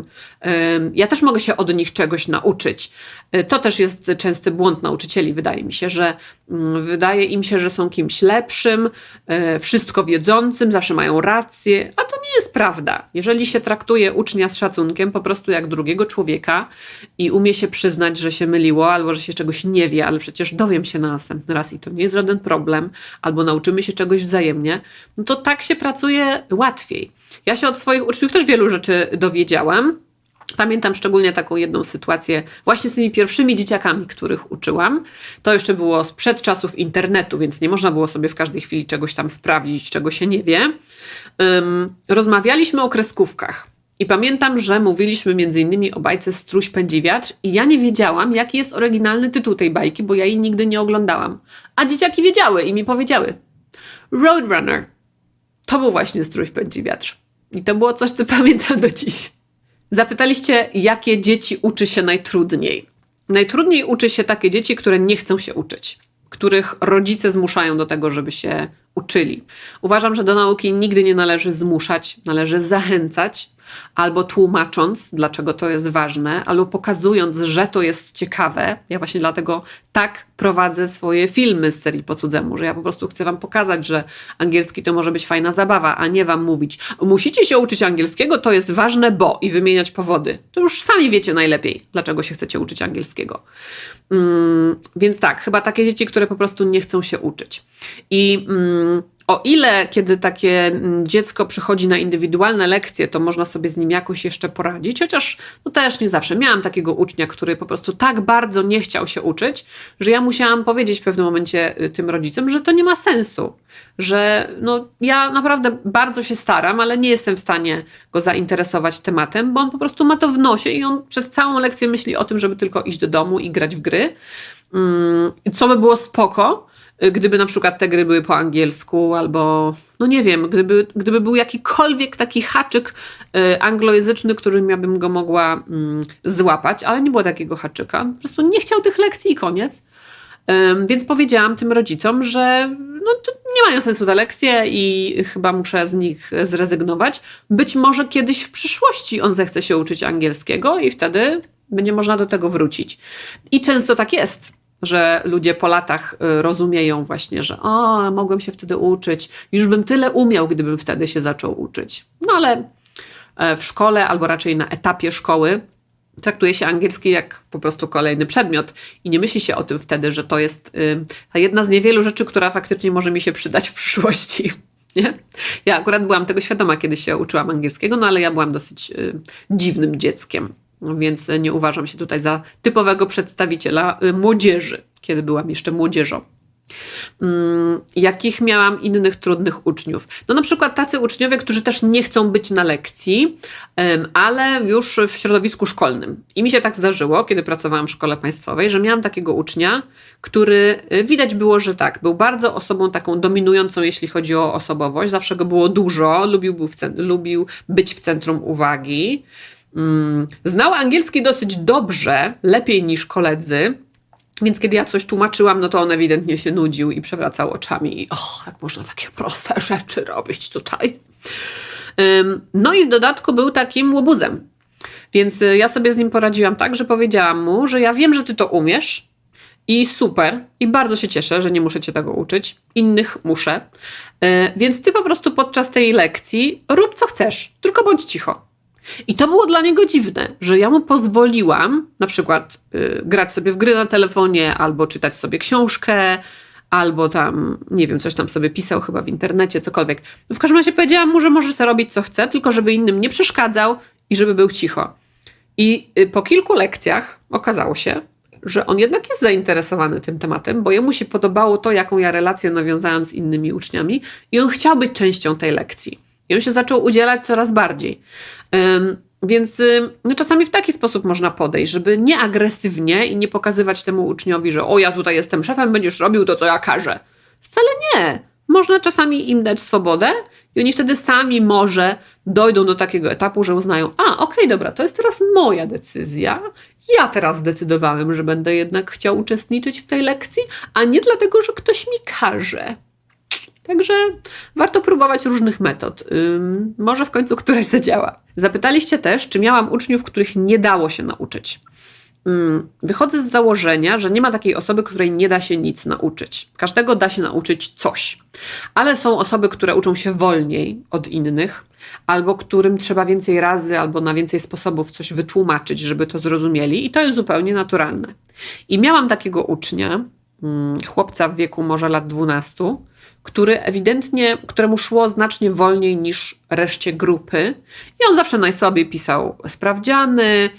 Ja też mogę się od nich czegoś nauczyć. To też jest częsty błąd nauczycieli, wydaje mi się, że wydaje im się, że są kimś lepszym, wszystko wiedzącym, zawsze mają rację, a to nie jest prawda. Jeżeli się traktuje ucznia z szacunkiem po prostu jak drugiego człowieka i umie się przyznać, że się myliło albo że się czegoś nie wie, ale przecież dowiem się na następny raz i to nie jest żaden problem, albo nauczymy się czegoś wzajemnie, no to tak się pracuje łatwiej. Ja się od swoich uczniów też wielu rzeczy dowiedziałam. Pamiętam szczególnie taką jedną sytuację właśnie z tymi pierwszymi dzieciakami, których uczyłam. To jeszcze było sprzed czasów internetu, więc nie można było sobie w każdej chwili czegoś tam sprawdzić, czego się nie wie. Rozmawialiśmy o kreskówkach i pamiętam, że mówiliśmy między innymi o bajce Struś pędzi wiatr i ja nie wiedziałam, jaki jest oryginalny tytuł tej bajki, bo ja jej nigdy nie oglądałam. A dzieciaki wiedziały i mi powiedziały. Roadrunner. To był właśnie Struś pędzi wiatr. I to było coś, co pamiętam do dziś. Zapytaliście, jakie dzieci uczy się najtrudniej. Najtrudniej uczy się takie dzieci, które nie chcą się uczyć, których rodzice zmuszają do tego, żeby się uczyli. Uważam, że do nauki nigdy nie należy zmuszać, należy zachęcać, albo tłumacząc, dlaczego to jest ważne, albo pokazując, że to jest ciekawe. Ja właśnie dlatego tak prowadzę swoje filmy z serii Po cudzemu, że ja po prostu chcę wam pokazać, że angielski to może być fajna zabawa, a nie wam mówić, musicie się uczyć angielskiego, to jest ważne, bo i wymieniać powody. To już sami wiecie najlepiej, dlaczego się chcecie uczyć angielskiego. Więc tak, chyba takie dzieci, które po prostu nie chcą się uczyć. I o ile, kiedy takie dziecko przychodzi na indywidualne lekcje, to można sobie z nim jakoś jeszcze poradzić, chociaż no też nie zawsze. Miałam takiego ucznia, który po prostu tak bardzo nie chciał się uczyć, że ja musiałam powiedzieć w pewnym momencie tym rodzicom, że to nie ma sensu, że no, ja naprawdę bardzo się staram, ale nie jestem w stanie go zainteresować tematem, bo on po prostu ma to w nosie i on przez całą lekcję myśli o tym, żeby tylko iść do domu i grać w gry. Co by było spoko, gdyby na przykład te gry były po angielsku albo, no nie wiem, gdyby był jakikolwiek taki haczyk anglojęzyczny, którym ja bym go mogła złapać, ale nie było takiego haczyka. Po prostu nie chciał tych lekcji i koniec. Więc powiedziałam tym rodzicom, że no, to nie mają sensu te lekcje i chyba muszę z nich zrezygnować. Być może kiedyś w przyszłości on zechce się uczyć angielskiego i wtedy będzie można do tego wrócić. I często tak jest, że ludzie po latach rozumieją właśnie, że mogłem się wtedy uczyć, już bym tyle umiał, gdybym wtedy się zaczął uczyć. No ale w szkole, albo raczej na etapie szkoły, traktuje się angielski jak po prostu kolejny przedmiot i nie myśli się o tym wtedy, że to jest ta jedna z niewielu rzeczy, która faktycznie może mi się przydać w przyszłości. Nie? Ja akurat byłam tego świadoma, kiedy się uczyłam angielskiego, no ale ja byłam dosyć dziwnym dzieckiem. Więc nie uważam się tutaj za typowego przedstawiciela młodzieży, kiedy byłam jeszcze młodzieżą. Jakich miałam innych trudnych uczniów? No na przykład tacy uczniowie, którzy też nie chcą być na lekcji, ale już w środowisku szkolnym. I mi się tak zdarzyło, kiedy pracowałam w szkole państwowej, że miałam takiego ucznia, który widać było, że tak, był bardzo osobą taką dominującą, jeśli chodzi o osobowość. Zawsze go było dużo, lubił być w centrum uwagi. Znał angielski dosyć dobrze, lepiej niż koledzy, więc kiedy ja coś tłumaczyłam, no to on ewidentnie się nudził i przewracał oczami i jak można takie proste rzeczy robić tutaj. No i w dodatku był takim łobuzem, więc ja sobie z nim poradziłam tak, że powiedziałam mu, że ja wiem, że ty to umiesz i super, i bardzo się cieszę, że nie muszę cię tego uczyć, innych muszę, więc ty po prostu podczas tej lekcji rób co chcesz, tylko bądź cicho. I to było dla niego dziwne, że ja mu pozwoliłam na przykład grać sobie w gry na telefonie, albo czytać sobie książkę, albo tam, nie wiem, coś tam sobie pisał chyba w internecie, cokolwiek. W każdym razie powiedziałam mu, że może sobie robić co chce, tylko żeby innym nie przeszkadzał i żeby był cicho. I po kilku lekcjach okazało się, że on jednak jest zainteresowany tym tematem, bo jemu się podobało to, jaką ja relację nawiązałam z innymi uczniami i on chciał być częścią tej lekcji. I on się zaczął udzielać coraz bardziej. Więc no czasami w taki sposób można podejść, żeby nie agresywnie i nie pokazywać temu uczniowi, że ja tutaj jestem szefem, będziesz robił to, co ja każę. Wcale nie. Można czasami im dać swobodę i oni wtedy sami może dojdą do takiego etapu, że uznają, okej, dobra, to jest teraz moja decyzja. Ja teraz zdecydowałem, że będę jednak chciał uczestniczyć w tej lekcji, a nie dlatego, że ktoś mi każe. Także warto próbować różnych metod. Może w końcu któraś zadziała. Zapytaliście też, czy miałam uczniów, których nie dało się nauczyć. Wychodzę z założenia, że nie ma takiej osoby, której nie da się nic nauczyć. Każdego da się nauczyć coś. Ale są osoby, które uczą się wolniej od innych, albo którym trzeba więcej razy, albo na więcej sposobów coś wytłumaczyć, żeby to zrozumieli. I to jest zupełnie naturalne. I miałam takiego ucznia, chłopca w wieku może lat 12, któremu szło znacznie wolniej niż reszcie grupy. I on zawsze najsłabiej pisał sprawdziany,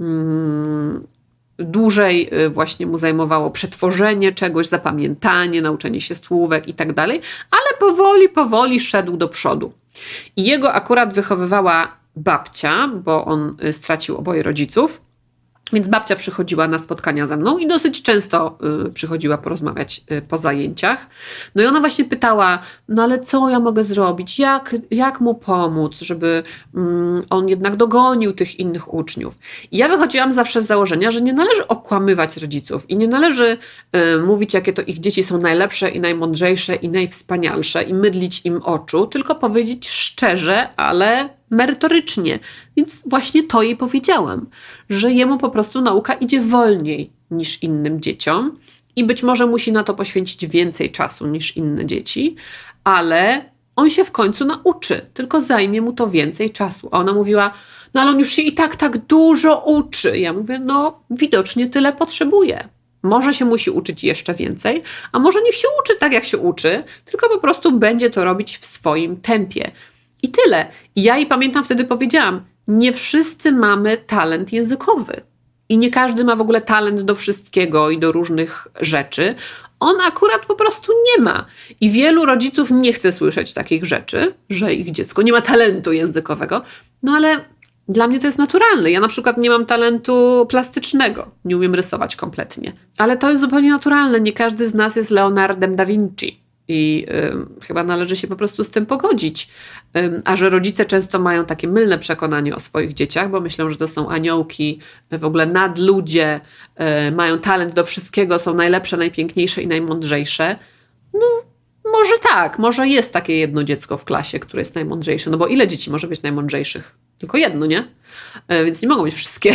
dłużej właśnie mu zajmowało przetworzenie czegoś, zapamiętanie, nauczenie się słówek i tak dalej, ale powoli szedł do przodu. I jego akurat wychowywała babcia, bo on stracił oboje rodziców. Więc babcia przychodziła na spotkania ze mną i dosyć często przychodziła porozmawiać po zajęciach. No i ona właśnie pytała, no ale co ja mogę zrobić? Jak mu pomóc, żeby on jednak dogonił tych innych uczniów? I ja wychodziłam zawsze z założenia, że nie należy okłamywać rodziców i nie należy mówić, jakie to ich dzieci są najlepsze i najmądrzejsze i najwspanialsze i mydlić im oczu, tylko powiedzieć szczerze, ale merytorycznie. Więc właśnie to jej powiedziałam, że jemu po prostu nauka idzie wolniej niż innym dzieciom i być może musi na to poświęcić więcej czasu niż inne dzieci, ale on się w końcu nauczy, tylko zajmie mu to więcej czasu. A ona mówiła, no ale on już się i tak dużo uczy. Ja mówię, no widocznie tyle potrzebuje. Może się musi uczyć jeszcze więcej, a może niech się uczy tak, jak się uczy, tylko po prostu będzie to robić w swoim tempie. I tyle. I ja jej pamiętam wtedy powiedziałam, nie wszyscy mamy talent językowy. I nie każdy ma w ogóle talent do wszystkiego i do różnych rzeczy. On akurat po prostu nie ma. I wielu rodziców nie chce słyszeć takich rzeczy, że ich dziecko nie ma talentu językowego. No ale dla mnie to jest naturalne. Ja na przykład nie mam talentu plastycznego. Nie umiem rysować kompletnie. Ale to jest zupełnie naturalne. Nie każdy z nas jest Leonardem da Vinci. I chyba należy się po prostu z tym pogodzić. A że rodzice często mają takie mylne przekonanie o swoich dzieciach, bo myślą, że to są aniołki, w ogóle nadludzie, mają talent do wszystkiego, są najlepsze, najpiękniejsze i najmądrzejsze. No może tak, może jest takie jedno dziecko w klasie, które jest najmądrzejsze. No bo ile dzieci może być najmądrzejszych? Tylko jedno, nie? Więc nie mogą być wszystkie.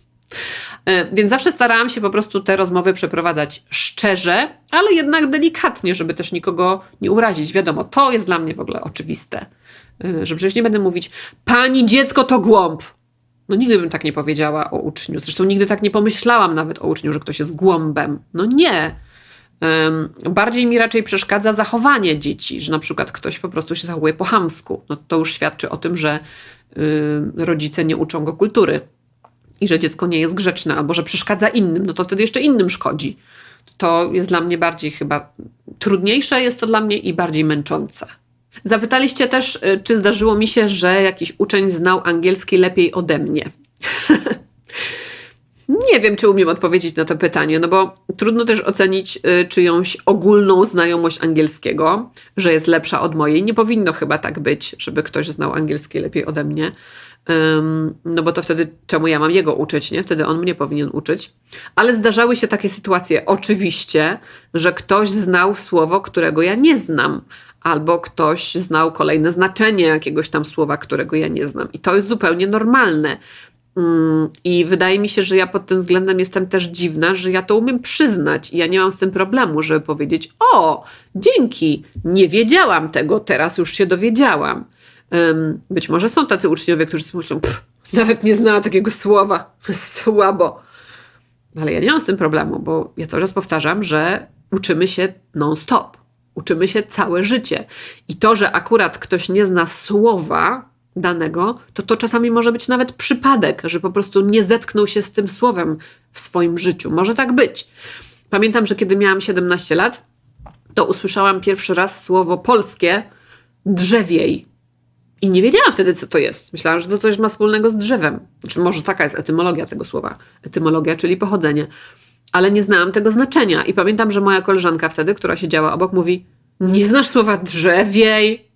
Więc zawsze starałam się po prostu te rozmowy przeprowadzać szczerze, ale jednak delikatnie, żeby też nikogo nie urazić. Wiadomo, to jest dla mnie w ogóle oczywiste, że przecież nie będę mówić, pani dziecko to głąb. No nigdy bym tak nie powiedziała o uczniu. Zresztą nigdy tak nie pomyślałam nawet o uczniu, że ktoś jest głąbem. No nie. Bardziej mi raczej przeszkadza zachowanie dzieci, że na przykład ktoś po prostu się zachowuje po chamsku. No to już świadczy o tym, że rodzice nie uczą go kultury. I że dziecko nie jest grzeczne, albo że przeszkadza innym, no to wtedy jeszcze innym szkodzi. To jest dla mnie bardziej chyba trudniejsze, jest to dla mnie i bardziej męczące. Zapytaliście też, czy zdarzyło mi się, że jakiś uczeń znał angielski lepiej ode mnie. Nie wiem, czy umiem odpowiedzieć na to pytanie, no bo trudno też ocenić czyjąś ogólną znajomość angielskiego, że jest lepsza od mojej. Nie powinno chyba tak być, żeby ktoś znał angielski lepiej ode mnie. No bo to wtedy czemu ja mam jego uczyć, nie? Wtedy on mnie powinien uczyć. Ale zdarzały się takie sytuacje, oczywiście, że ktoś znał słowo, którego ja nie znam. Albo ktoś znał kolejne znaczenie jakiegoś tam słowa, którego ja nie znam. I to jest zupełnie normalne. I wydaje mi się, że ja pod tym względem jestem też dziwna, że ja to umiem przyznać i ja nie mam z tym problemu, żeby powiedzieć, o, dzięki, nie wiedziałam tego, teraz już się dowiedziałam. Być może są tacy uczniowie, którzy sobie myślą, nawet nie znała takiego słowa, słabo. Ale ja nie mam z tym problemu, bo ja cały czas powtarzam, że uczymy się non-stop. Uczymy się całe życie. I to, że akurat ktoś nie zna słowa danego, to czasami może być nawet przypadek, że po prostu nie zetknął się z tym słowem w swoim życiu. Może tak być. Pamiętam, że kiedy miałam 17 lat, to usłyszałam pierwszy raz słowo polskie drzewiej. I nie wiedziałam wtedy, co to jest. Myślałam, że to coś ma wspólnego z drzewem. Znaczy, może taka jest etymologia tego słowa. Etymologia, czyli pochodzenie. Ale nie znałam tego znaczenia. I pamiętam, że moja koleżanka wtedy, która siedziała obok, mówi, nie znasz słowa drzewiej?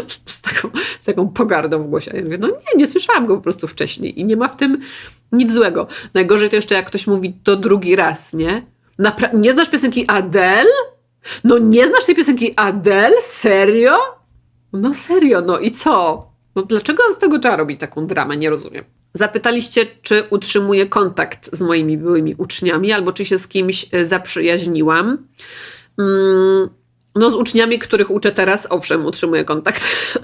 z taką pogardą w głosie. Ja mówię, no nie słyszałam go po prostu wcześniej. I nie ma w tym nic złego. Najgorzej to jeszcze, jak ktoś mówi to drugi raz, nie? Nie znasz piosenki Adele? No nie znasz tej piosenki Adele? Serio? No serio, no i co? No dlaczego z tego trzeba robić taką dramę? Nie rozumiem. Zapytaliście, czy utrzymuję kontakt z moimi byłymi uczniami, albo czy się z kimś zaprzyjaźniłam. No z uczniami, których uczę teraz, owszem, utrzymuję kontakt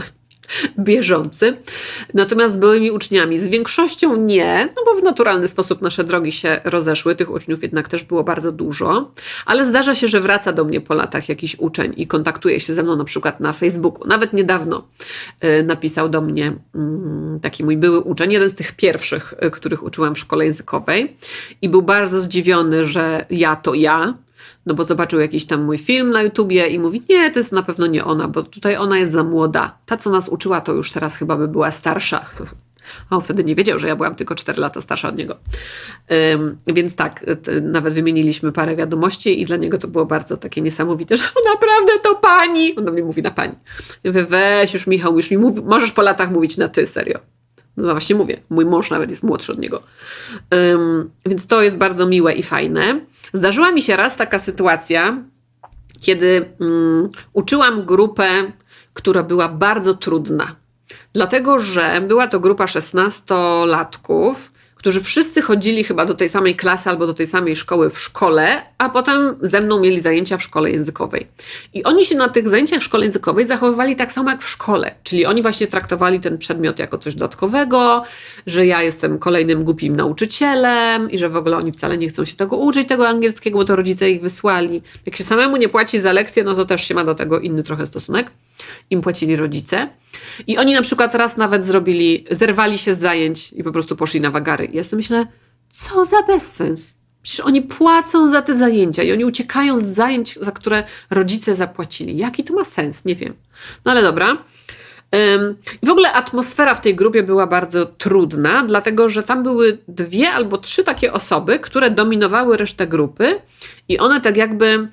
bieżący. Natomiast z byłymi uczniami z większością nie, no bo w naturalny sposób nasze drogi się rozeszły. Tych uczniów jednak też było bardzo dużo. Ale zdarza się, że wraca do mnie po latach jakiś uczeń i kontaktuje się ze mną na przykład na Facebooku. Nawet niedawno napisał do mnie taki mój były uczeń, jeden z tych pierwszych, których uczyłam w szkole językowej. I był bardzo zdziwiony, że ja to ja. No bo zobaczył jakiś tam mój film na YouTubie i mówi, nie, to jest na pewno nie ona, bo tutaj ona jest za młoda. Ta, co nas uczyła, to już teraz chyba by była starsza. A on wtedy nie wiedział, że ja byłam tylko 4 lata starsza od niego. Więc tak, nawet wymieniliśmy parę wiadomości i dla niego to było bardzo takie niesamowite, że naprawdę to pani. On do mnie mówi na pani. Ja mówię, weź już Michał, już mi możesz po latach mówić na ty, serio. No właśnie mówię, mój mąż nawet jest młodszy od niego. Więc to jest bardzo miłe i fajne. Zdarzyła mi się raz taka sytuacja, kiedy uczyłam grupę, która była bardzo trudna. Dlatego, że była to grupa 16-latków, którzy wszyscy chodzili chyba do tej samej klasy albo do tej samej szkoły w szkole, a potem ze mną mieli zajęcia w szkole językowej. I oni się na tych zajęciach w szkole językowej zachowywali tak samo jak w szkole, czyli oni właśnie traktowali ten przedmiot jako coś dodatkowego, że ja jestem kolejnym głupim nauczycielem i że w ogóle oni wcale nie chcą się tego uczyć, tego angielskiego, bo to rodzice ich wysłali. Jak się samemu nie płaci za lekcje, no to też się ma do tego inny trochę stosunek. Im płacili rodzice. I oni na przykład raz nawet zerwali się z zajęć i po prostu poszli na wagary. I ja sobie myślę, co za bezsens. Przecież oni płacą za te zajęcia i oni uciekają z zajęć, za które rodzice zapłacili. Jaki to ma sens? Nie wiem. No ale dobra. I w ogóle atmosfera w tej grupie była bardzo trudna, dlatego że tam były 2 albo 3 takie osoby, które dominowały resztę grupy i one tak jakby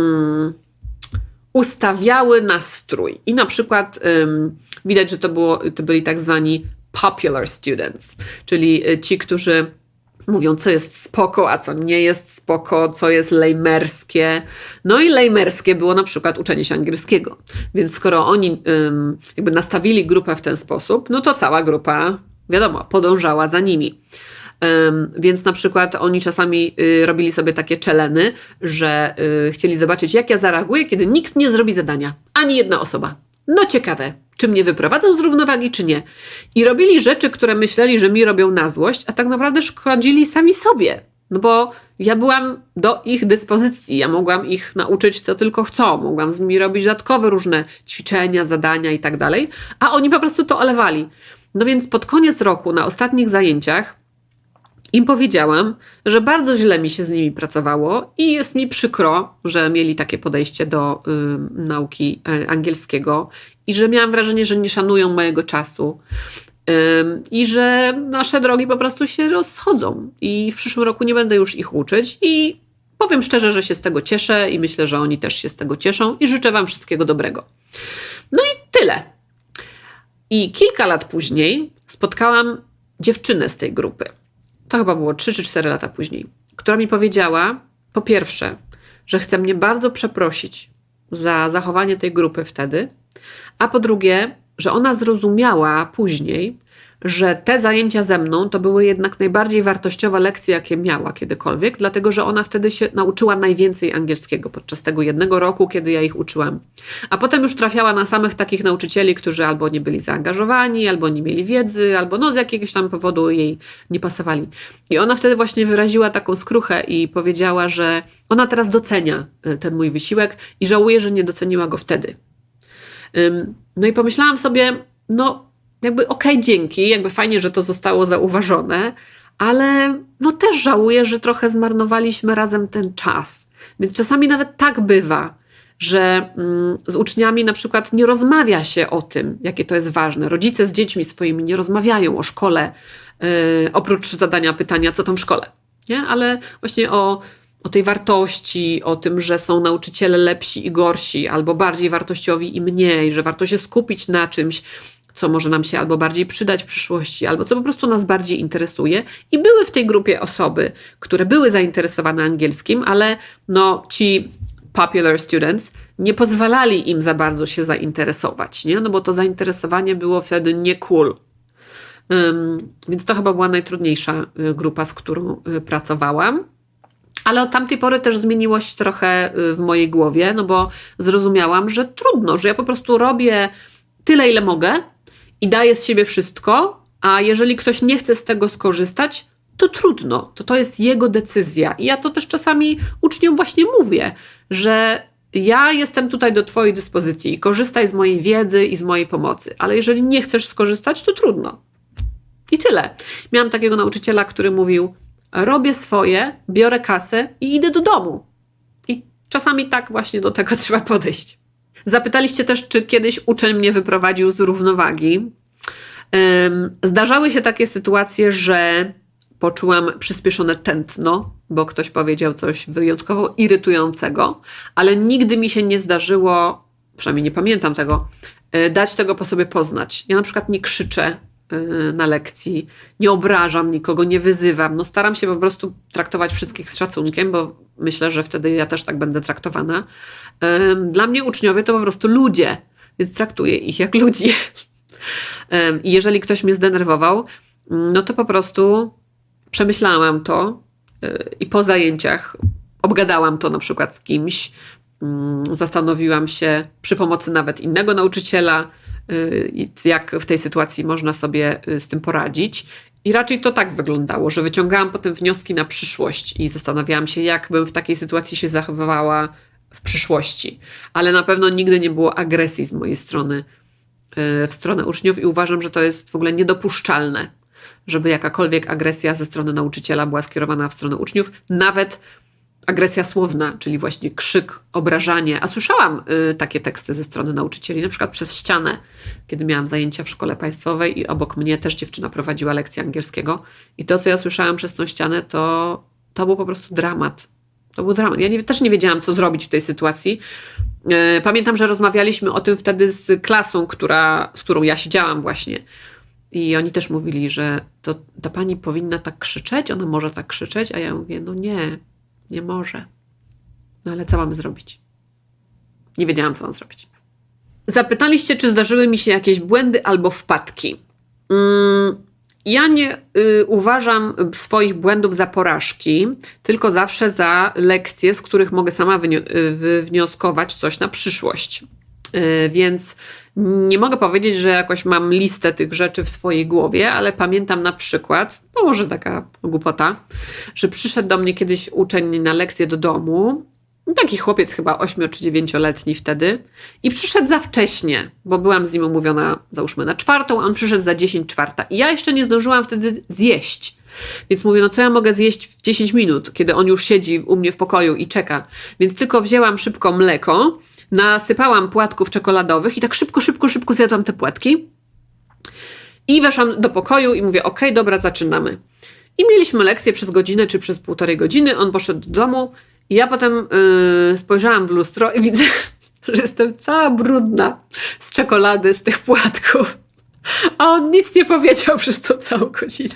ustawiały nastrój. I na przykład widać, że to byli tak zwani popular students, czyli ci, którzy mówią, co jest spoko, a co nie jest spoko, co jest lejmerskie. No i lejmerskie było na przykład uczenie się angielskiego. Więc skoro oni jakby nastawili grupę w ten sposób, no to cała grupa, wiadomo, podążała za nimi. Więc na przykład oni czasami robili sobie takie challenge'y, że chcieli zobaczyć, jak ja zareaguję, kiedy nikt nie zrobi zadania. Ani jedna osoba. No ciekawe, czy mnie wyprowadzą z równowagi, czy nie. I robili rzeczy, które myśleli, że mi robią na złość, a tak naprawdę szkodzili sami sobie. No bo ja byłam do ich dyspozycji. Ja mogłam ich nauczyć, co tylko chcą. Mogłam z nimi robić dodatkowe różne ćwiczenia, zadania i tak dalej. A oni po prostu to olewali. No więc pod koniec roku, na ostatnich zajęciach, im powiedziałam, że bardzo źle mi się z nimi pracowało i jest mi przykro, że mieli takie podejście do nauki angielskiego i że miałam wrażenie, że nie szanują mojego czasu i że nasze drogi po prostu się rozchodzą i w przyszłym roku nie będę już ich uczyć i powiem szczerze, że się z tego cieszę i myślę, że oni też się z tego cieszą i życzę wam wszystkiego dobrego. No i tyle. I kilka lat później spotkałam dziewczynę z tej grupy. To chyba było 3 czy 4 lata później, która mi powiedziała, po pierwsze, że chce mnie bardzo przeprosić za zachowanie tej grupy wtedy, a po drugie, że ona zrozumiała później, że te zajęcia ze mną to były jednak najbardziej wartościowe lekcje, jakie miała kiedykolwiek, dlatego że ona wtedy się nauczyła najwięcej angielskiego podczas tego 1 roku, kiedy ja ich uczyłam. A potem już trafiała na samych takich nauczycieli, którzy albo nie byli zaangażowani, albo nie mieli wiedzy, albo z jakiegoś tam powodu jej nie pasowali. I ona wtedy właśnie wyraziła taką skruchę i powiedziała, że ona teraz docenia ten mój wysiłek i żałuje, że nie doceniła go wtedy. No i pomyślałam sobie, jakby okej, dzięki, jakby fajnie, że to zostało zauważone, ale też żałuję, że trochę zmarnowaliśmy razem ten czas. Więc czasami nawet tak bywa, że z uczniami na przykład nie rozmawia się o tym, jakie to jest ważne. Rodzice z dziećmi swoimi nie rozmawiają o szkole, oprócz zadania pytania, co tam w szkole. Nie? Ale właśnie o tej wartości, o tym, że są nauczyciele lepsi i gorsi, albo bardziej wartościowi i mniej, że warto się skupić na czymś, co może nam się albo bardziej przydać w przyszłości, albo co po prostu nas bardziej interesuje. I były w tej grupie osoby, które były zainteresowane angielskim, ale ci popular students nie pozwalali im za bardzo się zainteresować, nie? No bo to zainteresowanie było wtedy nie cool. Więc to chyba była najtrudniejsza grupa, z którą pracowałam. Ale od tamtej pory też zmieniło się trochę w mojej głowie, no bo zrozumiałam, że trudno, że ja po prostu robię tyle, ile mogę i daję z siebie wszystko, a jeżeli ktoś nie chce z tego skorzystać, to trudno, to jest jego decyzja. I ja to też czasami uczniom właśnie mówię, że ja jestem tutaj do twojej dyspozycji i korzystaj z mojej wiedzy i z mojej pomocy, ale jeżeli nie chcesz skorzystać, to trudno. I tyle. Miałam takiego nauczyciela, który mówił, robię swoje, biorę kasę i idę do domu. I czasami tak właśnie do tego trzeba podejść. Zapytaliście też, czy kiedyś uczeń mnie wyprowadził z równowagi. Zdarzały się takie sytuacje, że poczułam przyspieszone tętno, bo ktoś powiedział coś wyjątkowo irytującego, ale nigdy mi się nie zdarzyło, przynajmniej nie pamiętam tego, dać tego po sobie poznać. Ja na przykład nie krzyczę na lekcji, nie obrażam nikogo, nie wyzywam. Staram się po prostu traktować wszystkich z szacunkiem, bo myślę, że wtedy ja też tak będę traktowana. Dla mnie uczniowie to po prostu ludzie, więc traktuję ich jak ludzi. I jeżeli ktoś mnie zdenerwował, no to po prostu przemyślałam to i po zajęciach obgadałam to na przykład z kimś, zastanowiłam się przy pomocy nawet innego nauczyciela, jak w tej sytuacji można sobie z tym poradzić. I raczej to tak wyglądało, że wyciągałam potem wnioski na przyszłość i zastanawiałam się, jak bym w takiej sytuacji się zachowywała w przyszłości. Ale na pewno nigdy nie było agresji z mojej strony w stronę uczniów i uważam, że to jest w ogóle niedopuszczalne, żeby jakakolwiek agresja ze strony nauczyciela była skierowana w stronę uczniów, nawet agresja słowna, czyli właśnie krzyk, obrażanie. A słyszałam takie teksty ze strony nauczycieli, na przykład przez ścianę, kiedy miałam zajęcia w szkole państwowej i obok mnie też dziewczyna prowadziła lekcję angielskiego. I to, co ja słyszałam przez tą ścianę, to był po prostu dramat. To był dramat. Ja też nie wiedziałam, co zrobić w tej sytuacji. Pamiętam, że rozmawialiśmy o tym wtedy z klasą, z którą ja siedziałam właśnie. I oni też mówili, że ta pani powinna tak krzyczeć, ona może tak krzyczeć, a ja mówię, no nie może. No ale co mam zrobić? Nie wiedziałam, co mam zrobić. Zapytaliście, czy zdarzyły mi się jakieś błędy albo wpadki. Ja nie uważam swoich błędów za porażki, tylko zawsze za lekcje, z których mogę sama wywnioskować coś na przyszłość. Więc nie mogę powiedzieć, że jakoś mam listę tych rzeczy w swojej głowie, ale pamiętam na przykład, no może taka głupota, że przyszedł do mnie kiedyś uczeń na lekcję do domu, taki chłopiec chyba 8 czy 9-letni wtedy i przyszedł za wcześnie, bo byłam z nim umówiona załóżmy na 4, a on przyszedł za 10:04 i ja jeszcze nie zdążyłam wtedy zjeść. Więc mówię, no co ja mogę zjeść w 10 minut, kiedy on już siedzi u mnie w pokoju i czeka. Więc tylko wzięłam szybko mleko, nasypałam płatków czekoladowych i tak szybko zjadłam te płatki i weszłam do pokoju i mówię, okej, dobra, zaczynamy. I mieliśmy lekcję przez godzinę czy przez 1,5 godziny, on poszedł do domu i ja potem spojrzałam w lustro i widzę, że jestem cała brudna z czekolady, z tych płatków, a on nic nie powiedział przez tą całą godzinę.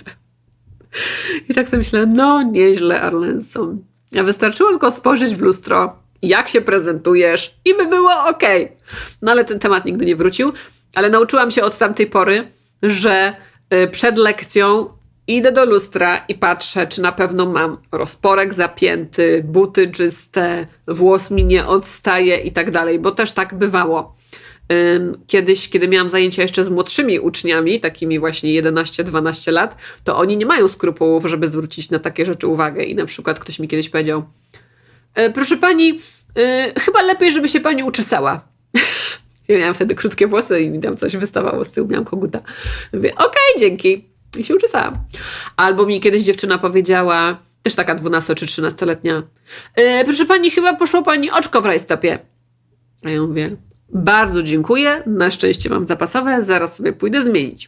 I tak sobie myślę, no nieźle, Arlenson. Ja wystarczyło tylko spojrzeć w lustro, jak się prezentujesz i by było okej. No ale ten temat nigdy nie wrócił. Ale nauczyłam się od tamtej pory, że przed lekcją idę do lustra i patrzę, czy na pewno mam rozporek zapięty, buty czyste, włos mi nie odstaje i tak dalej, bo też tak bywało. Kiedyś, kiedy miałam zajęcia jeszcze z młodszymi uczniami, takimi właśnie 11-12 lat, to oni nie mają skrupułów, żeby zwrócić na takie rzeczy uwagę. I na przykład ktoś mi kiedyś powiedział, proszę pani, chyba lepiej, żeby się pani uczesała. Ja miałam wtedy krótkie włosy i mi tam coś wystawało z tyłu, miałam koguta. Mówię, okej, dzięki. I się uczesałam. Albo mi kiedyś dziewczyna powiedziała, też taka 12 czy 13-letnia, proszę pani, chyba poszło pani oczko w rajstopie. A ja mówię, bardzo dziękuję, na szczęście mam zapasowe, zaraz sobie pójdę zmienić.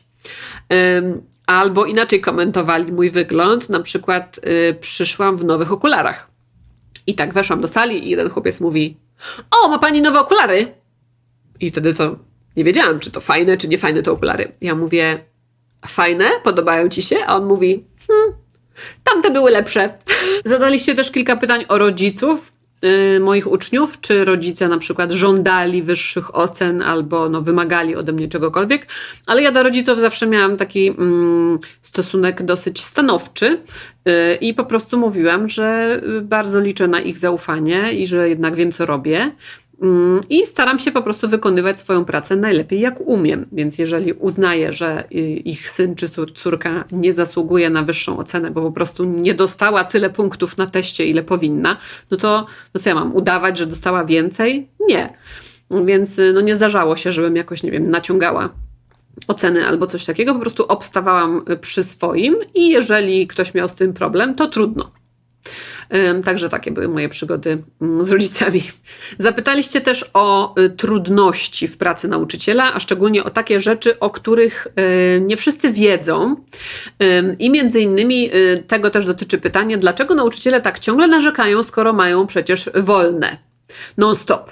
Albo inaczej komentowali mój wygląd, na przykład przyszłam w nowych okularach. I tak weszłam do sali i jeden chłopiec mówi, o, ma pani nowe okulary? I wtedy to nie wiedziałam, czy to fajne, czy nie fajne te okulary. Ja mówię, fajne? Podobają ci się? A on mówi, tamte były lepsze. Zadaliście też kilka pytań o rodziców moich uczniów, czy rodzice na przykład żądali wyższych ocen albo wymagali ode mnie czegokolwiek, ale ja do rodziców zawsze miałam taki stosunek dosyć stanowczy i po prostu mówiłam, że bardzo liczę na ich zaufanie i że jednak wiem, co robię. I staram się po prostu wykonywać swoją pracę najlepiej jak umiem. Więc jeżeli uznaję, że ich syn czy córka nie zasługuje na wyższą ocenę, bo po prostu nie dostała tyle punktów na teście, ile powinna, no to co ja mam? Udawać, że dostała więcej? Nie. Więc nie zdarzało się, żebym jakoś, nie wiem, naciągała oceny albo coś takiego. Po prostu obstawałam przy swoim i jeżeli ktoś miał z tym problem, to trudno. Także takie były moje przygody z rodzicami. Zapytaliście też o trudności w pracy nauczyciela, a szczególnie o takie rzeczy, o których nie wszyscy wiedzą. I między innymi tego też dotyczy pytanie, dlaczego nauczyciele tak ciągle narzekają, skoro mają przecież wolne. Non-stop.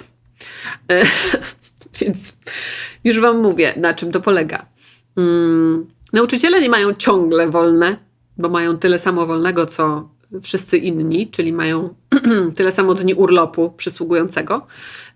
Więc już wam mówię, na czym to polega. Nauczyciele nie mają ciągle wolne, bo mają tyle samo wolnego, co wszyscy inni, czyli mają tyle samo dni urlopu przysługującego.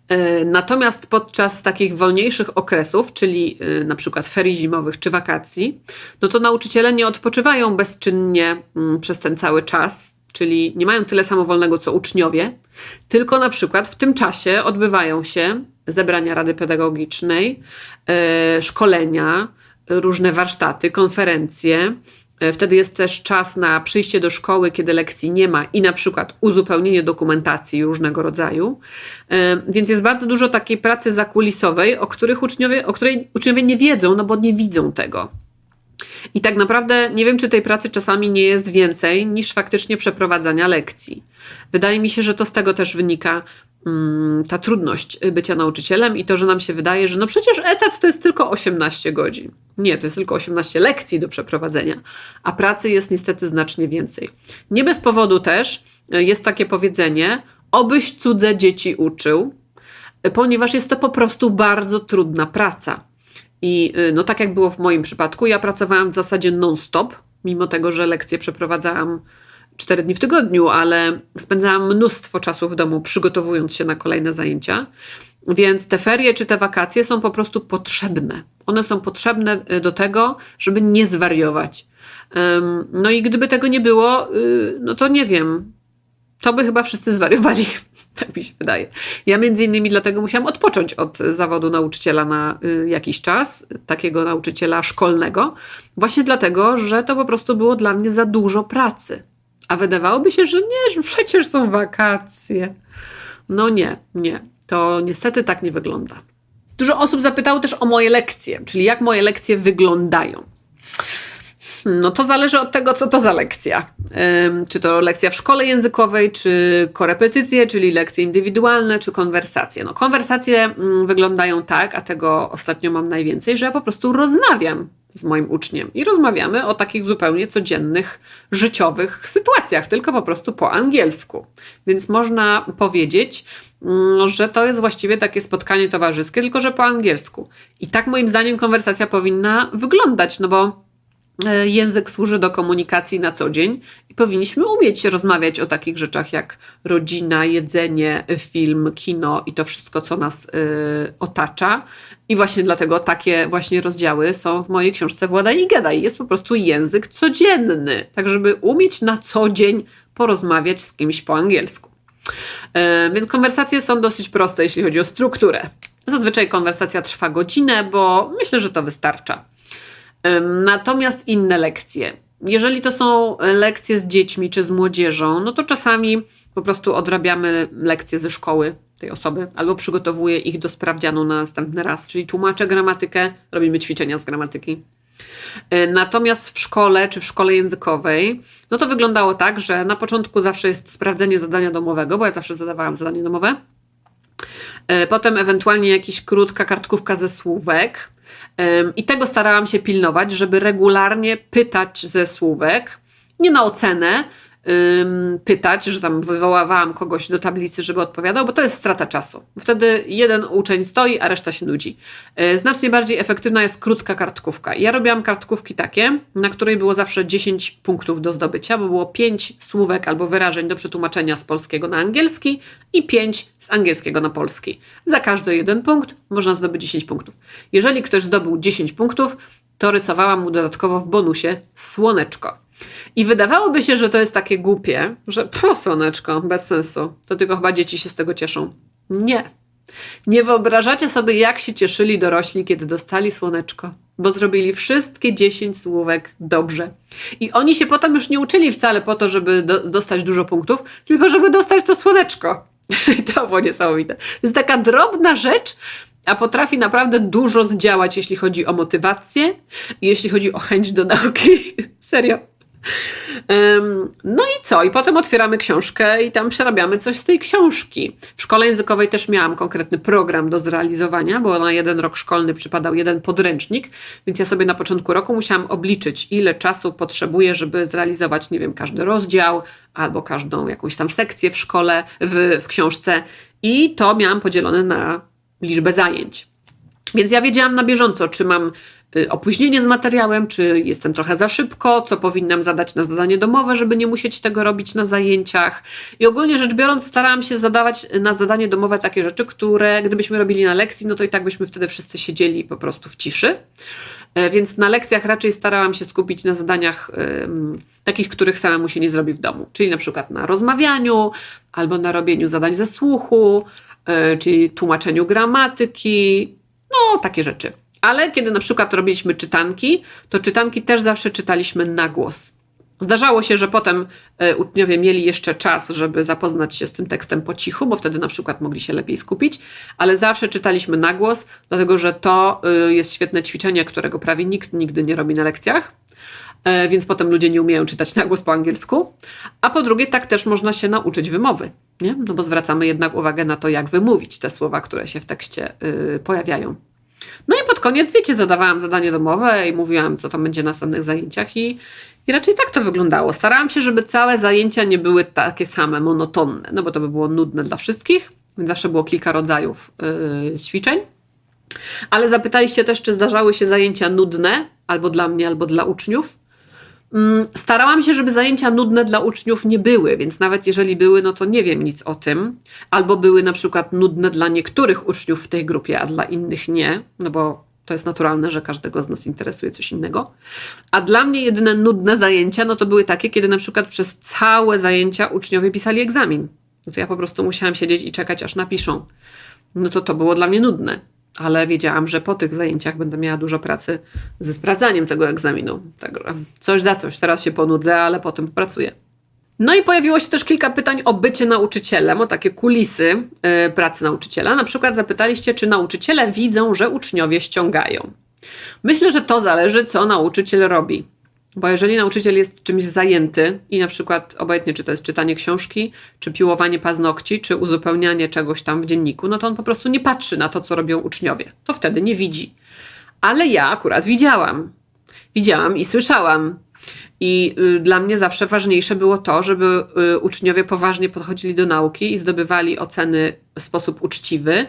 Natomiast podczas takich wolniejszych okresów, czyli na przykład ferii zimowych czy wakacji, no to nauczyciele nie odpoczywają bezczynnie przez ten cały czas, czyli nie mają tyle samo wolnego co uczniowie, tylko na przykład w tym czasie odbywają się zebrania Rady Pedagogicznej, szkolenia, różne warsztaty, konferencje. Wtedy jest też czas na przyjście do szkoły, kiedy lekcji nie ma i na przykład uzupełnienie dokumentacji różnego rodzaju. Więc jest bardzo dużo takiej pracy zakulisowej, o której uczniowie nie wiedzą, no bo nie widzą tego. I tak naprawdę nie wiem, czy tej pracy czasami nie jest więcej niż faktycznie przeprowadzania lekcji. Wydaje mi się, że to z tego też wynika ta trudność bycia nauczycielem i to, że nam się wydaje, że no przecież etat to jest tylko 18 godzin. Nie, to jest tylko 18 lekcji do przeprowadzenia, a pracy jest niestety znacznie więcej. Nie bez powodu też jest takie powiedzenie, obyś cudze dzieci uczył, ponieważ jest to po prostu bardzo trudna praca. I no tak jak było w moim przypadku, ja pracowałam w zasadzie non-stop, mimo tego, że lekcje przeprowadzałam 4 dni w tygodniu, ale spędzałam mnóstwo czasu w domu przygotowując się na kolejne zajęcia, więc te ferie czy te wakacje są po prostu potrzebne. One są potrzebne do tego, żeby nie zwariować. No i gdyby tego nie było, no to nie wiem, to by chyba wszyscy zwariowali. Tak mi się wydaje. Ja między innymi dlatego musiałam odpocząć od zawodu nauczyciela na jakiś czas, takiego nauczyciela szkolnego, właśnie dlatego, że to po prostu było dla mnie za dużo pracy. A wydawałoby się, że nie, że przecież są wakacje. No nie. To niestety tak nie wygląda. Dużo osób zapytało też o moje lekcje, czyli jak moje lekcje wyglądają. No to zależy od tego, co to za lekcja. Czy to lekcja w szkole językowej, czy korepetycje, czyli lekcje indywidualne, czy konwersacje. No konwersacje wyglądają tak, a tego ostatnio mam najwięcej, że ja po prostu rozmawiam z moim uczniem i rozmawiamy o takich zupełnie codziennych, życiowych sytuacjach, tylko po prostu po angielsku. Więc można powiedzieć, że to jest właściwie takie spotkanie towarzyskie, tylko że po angielsku. I tak moim zdaniem konwersacja powinna wyglądać, no bo język służy do komunikacji na co dzień i powinniśmy umieć rozmawiać o takich rzeczach jak rodzina, jedzenie, film, kino i to wszystko, co nas otacza. I właśnie dlatego takie właśnie rozdziały są w mojej książce Władaj i Gadaj. Jest po prostu język codzienny, tak żeby umieć na co dzień porozmawiać z kimś po angielsku. Więc konwersacje są dosyć proste, jeśli chodzi o strukturę. Zazwyczaj konwersacja trwa godzinę, bo myślę, że to wystarcza. Natomiast inne lekcje. Jeżeli to są lekcje z dziećmi czy z młodzieżą, no to czasami po prostu odrabiamy lekcje ze szkoły tej osoby albo przygotowuję ich do sprawdzianu na następny raz, czyli tłumaczę gramatykę, robimy ćwiczenia z gramatyki. Natomiast w szkole czy w szkole językowej, no to wyglądało tak, że na początku zawsze jest sprawdzenie zadania domowego, bo ja zawsze zadawałam zadanie domowe. Potem ewentualnie jakaś krótka kartkówka ze słówek. I tego starałam się pilnować, żeby regularnie pytać ze słówek, nie na ocenę, pytać, że tam wywoływałam kogoś do tablicy, żeby odpowiadał, bo to jest strata czasu. Wtedy jeden uczeń stoi, a reszta się nudzi. Znacznie bardziej efektywna jest krótka kartkówka. Ja robiłam kartkówki takie, na której było zawsze 10 punktów do zdobycia, bo było 5 słówek albo wyrażeń do przetłumaczenia z polskiego na angielski i 5 z angielskiego na polski. Za każdy 1 punkt można zdobyć 10 punktów. Jeżeli ktoś zdobył 10 punktów, to rysowałam mu dodatkowo w bonusie słoneczko. I wydawałoby się, że to jest takie głupie, że słoneczko, bez sensu. To tylko chyba dzieci się z tego cieszą. Nie. Nie wyobrażacie sobie, jak się cieszyli dorośli, kiedy dostali słoneczko, bo zrobili wszystkie 10 słówek dobrze. I oni się potem już nie uczyli wcale po to, żeby dostać dużo punktów, tylko żeby dostać to słoneczko. I to było niesamowite. To jest taka drobna rzecz, a potrafi naprawdę dużo zdziałać, jeśli chodzi o motywację, jeśli chodzi o chęć do nauki. Serio. No i co? I potem otwieramy książkę i tam przerabiamy coś z tej książki. W szkole językowej też miałam konkretny program do zrealizowania, bo na 1 rok szkolny przypadał 1 podręcznik, więc ja sobie na początku roku musiałam obliczyć, ile czasu potrzebuję, żeby zrealizować, nie wiem, każdy rozdział albo każdą jakąś tam sekcję w szkole, w książce i to miałam podzielone na liczbę zajęć. Więc ja wiedziałam na bieżąco, czy mam opóźnienie z materiałem, czy jestem trochę za szybko, co powinnam zadać na zadanie domowe, żeby nie musieć tego robić na zajęciach. I ogólnie rzecz biorąc, starałam się zadawać na zadanie domowe takie rzeczy, które gdybyśmy robili na lekcji, no to i tak byśmy wtedy wszyscy siedzieli po prostu w ciszy. Więc na lekcjach raczej starałam się skupić na zadaniach takich, których samemu się nie zrobi w domu. Czyli na przykład na rozmawianiu, albo na robieniu zadań ze słuchu, czyli tłumaczeniu gramatyki, no takie rzeczy. Ale kiedy na przykład robiliśmy czytanki, to czytanki też zawsze czytaliśmy na głos. Zdarzało się, że potem uczniowie mieli jeszcze czas, żeby zapoznać się z tym tekstem po cichu, bo wtedy na przykład mogli się lepiej skupić, ale zawsze czytaliśmy na głos, dlatego że to jest świetne ćwiczenie, którego prawie nikt nigdy nie robi na lekcjach, więc potem ludzie nie umieją czytać na głos po angielsku. A po drugie, tak też można się nauczyć wymowy, nie? No bo zwracamy jednak uwagę na to, jak wymówić te słowa, które się w tekście pojawiają. No i pod koniec, wiecie, zadawałam zadanie domowe i mówiłam, co tam będzie na następnych zajęciach i raczej tak to wyglądało. Starałam się, żeby całe zajęcia nie były takie same, monotonne, no bo to by było nudne dla wszystkich, więc zawsze było kilka rodzajów ćwiczeń. Ale zapytaliście też, czy zdarzały się zajęcia nudne, albo dla mnie, albo dla uczniów. Starałam się, żeby zajęcia nudne dla uczniów nie były, więc nawet jeżeli były, no to nie wiem nic o tym. Albo były na przykład nudne dla niektórych uczniów w tej grupie, a dla innych nie, no bo to jest naturalne, że każdego z nas interesuje coś innego. A dla mnie jedyne nudne zajęcia, no to były takie, kiedy na przykład przez całe zajęcia uczniowie pisali egzamin. No to ja po prostu musiałam siedzieć i czekać, aż napiszą. No to było dla mnie nudne. Ale wiedziałam, że po tych zajęciach będę miała dużo pracy ze sprawdzaniem tego egzaminu. Także coś za coś. Teraz się ponudzę, ale potem popracuję. No i pojawiło się też kilka pytań o bycie nauczycielem, o takie kulisy pracy nauczyciela. Na przykład zapytaliście, czy nauczyciele widzą, że uczniowie ściągają. Myślę, że to zależy, co nauczyciel robi. Bo jeżeli nauczyciel jest czymś zajęty i na przykład obojętnie, czy to jest czytanie książki, czy piłowanie paznokci, czy uzupełnianie czegoś tam w dzienniku, no to on po prostu nie patrzy na to, co robią uczniowie. To wtedy nie widzi. Ale ja akurat widziałam. Widziałam i słyszałam. I dla mnie zawsze ważniejsze było to, żeby uczniowie poważnie podchodzili do nauki i zdobywali oceny w sposób uczciwy.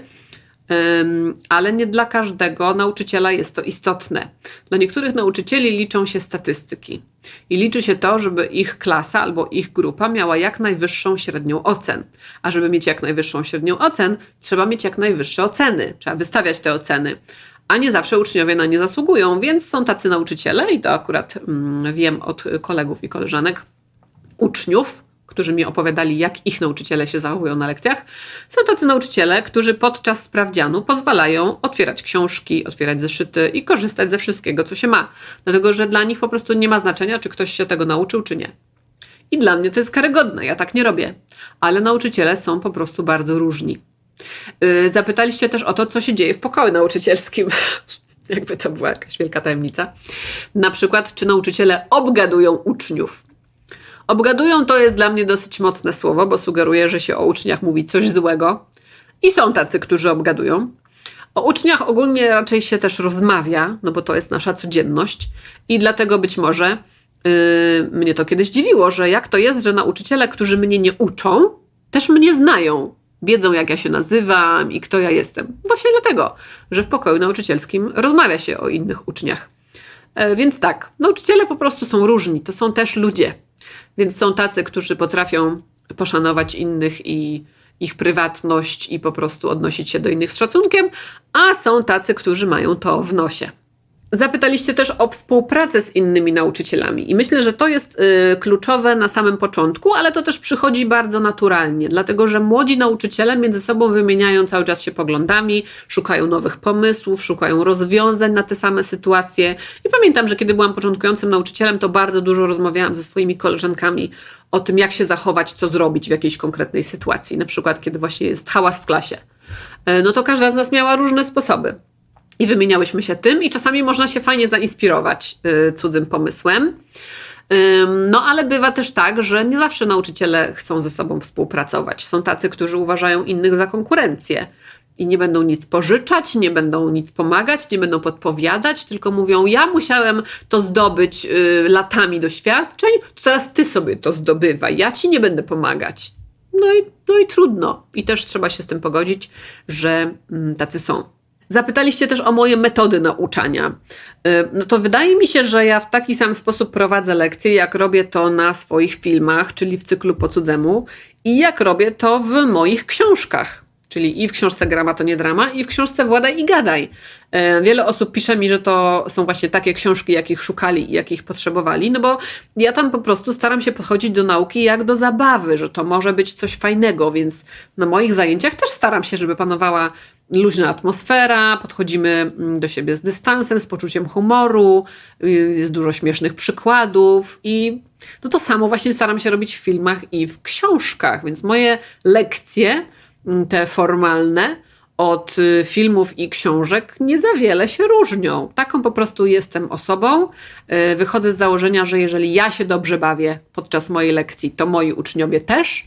Ale nie dla każdego nauczyciela jest to istotne. Dla niektórych nauczycieli liczą się statystyki i liczy się to, żeby ich klasa albo ich grupa miała jak najwyższą średnią ocen. A żeby mieć jak najwyższą średnią ocen, trzeba mieć jak najwyższe oceny. Trzeba wystawiać te oceny. A nie zawsze uczniowie na nie zasługują, więc są tacy nauczyciele i to akurat wiem od kolegów i koleżanek, uczniów, którzy mi opowiadali, jak ich nauczyciele się zachowują na lekcjach. Są tacy nauczyciele, którzy podczas sprawdzianu pozwalają otwierać książki, otwierać zeszyty i korzystać ze wszystkiego, co się ma. Dlatego, że dla nich po prostu nie ma znaczenia, czy ktoś się tego nauczył, czy nie. I dla mnie to jest karygodne, ja tak nie robię. Ale nauczyciele są po prostu bardzo różni. Zapytaliście też o to, co się dzieje w pokoju nauczycielskim. Jakby to była jakaś wielka tajemnica. Na przykład, czy nauczyciele obgadują uczniów. Obgadują to jest dla mnie dosyć mocne słowo, bo sugeruje, że się o uczniach mówi coś złego. I są tacy, którzy obgadują. O uczniach ogólnie raczej się też rozmawia, no bo to jest nasza codzienność. I dlatego być może mnie to kiedyś dziwiło, że jak to jest, że nauczyciele, którzy mnie nie uczą, też mnie znają. Wiedzą, jak ja się nazywam i kto ja jestem. Właśnie dlatego, że w pokoju nauczycielskim rozmawia się o innych uczniach. Więc tak, nauczyciele po prostu są różni. To są też ludzie. Więc są tacy, którzy potrafią poszanować innych i ich prywatność i po prostu odnosić się do innych z szacunkiem, a są tacy, którzy mają to w nosie. Zapytaliście też o współpracę z innymi nauczycielami i myślę, że to jest kluczowe na samym początku, ale to też przychodzi bardzo naturalnie, dlatego że młodzi nauczyciele między sobą wymieniają cały czas się poglądami, szukają nowych pomysłów, szukają rozwiązań na te same sytuacje. I pamiętam, że kiedy byłam początkującym nauczycielem, to bardzo dużo rozmawiałam ze swoimi koleżankami o tym, jak się zachować, co zrobić w jakiejś konkretnej sytuacji. Na przykład, kiedy właśnie jest hałas w klasie. No to każda z nas miała różne sposoby. I wymieniałyśmy się tym i czasami można się fajnie zainspirować cudzym pomysłem. No ale bywa też tak, że nie zawsze nauczyciele chcą ze sobą współpracować. Są tacy, którzy uważają innych za konkurencję i nie będą nic pożyczać, nie będą nic pomagać, nie będą podpowiadać, tylko mówią, ja musiałem to zdobyć latami doświadczeń, to teraz ty sobie to zdobywaj, ja ci nie będę pomagać. No i trudno. I też trzeba się z tym pogodzić, że tacy są. Zapytaliście też o moje metody nauczania. No to wydaje mi się, że ja w taki sam sposób prowadzę lekcje, jak robię to na swoich filmach, czyli w cyklu Po cudzemu i jak robię to w moich książkach. Czyli i w książce Grama to nie drama, i w książce Władaj i gadaj. Wiele osób pisze mi, że to są właśnie takie książki, jakich szukali i jakich potrzebowali, no bo ja tam po prostu staram się podchodzić do nauki jak do zabawy, że to może być coś fajnego, więc na moich zajęciach też staram się, żeby panowała luźna atmosfera, podchodzimy do siebie z dystansem, z poczuciem humoru, jest dużo śmiesznych przykładów i no to samo właśnie staram się robić w filmach i w książkach, więc moje lekcje, te formalne, od filmów i książek nie za wiele się różnią. Taką po prostu jestem osobą. Wychodzę z założenia, że jeżeli ja się dobrze bawię podczas mojej lekcji, to moi uczniowie też.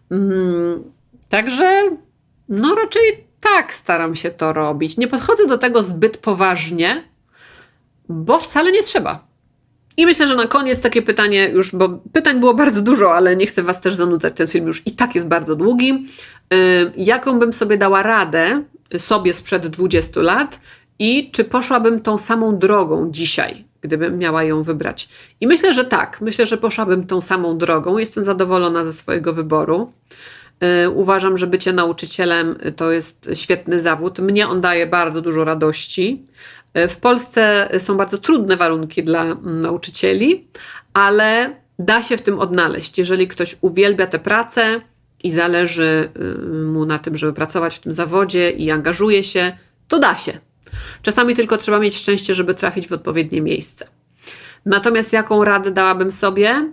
Także no raczej tak staram się to robić. Nie podchodzę do tego zbyt poważnie, bo wcale nie trzeba. I myślę, że na koniec takie pytanie już, bo pytań było bardzo dużo, ale nie chcę was też zanudzać, ten film już i tak jest bardzo długi. Jaką bym sobie dała radę sobie sprzed 20 lat i czy poszłabym tą samą drogą dzisiaj, gdybym miała ją wybrać? I myślę, że tak. Myślę, że poszłabym tą samą drogą. Jestem zadowolona ze swojego wyboru. Uważam, że bycie nauczycielem to jest świetny zawód. Mnie on daje bardzo dużo radości. W Polsce są bardzo trudne warunki dla nauczycieli, ale da się w tym odnaleźć. Jeżeli ktoś uwielbia tę pracę i zależy mu na tym, żeby pracować w tym zawodzie i angażuje się, to da się. Czasami tylko trzeba mieć szczęście, żeby trafić w odpowiednie miejsce. Natomiast jaką radę dałabym sobie?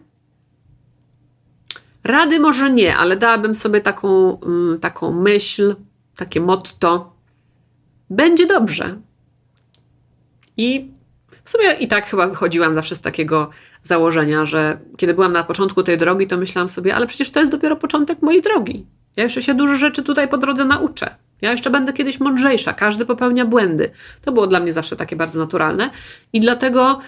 Rady może nie, ale dałabym sobie taką myśl, takie motto. Będzie dobrze. I w sumie i tak chyba wychodziłam zawsze z takiego założenia, że kiedy byłam na początku tej drogi, to myślałam sobie, ale przecież to jest dopiero początek mojej drogi. Ja jeszcze się dużo rzeczy tutaj po drodze nauczę. Ja jeszcze będę kiedyś mądrzejsza. Każdy popełnia błędy. To było dla mnie zawsze takie bardzo naturalne. I dlatego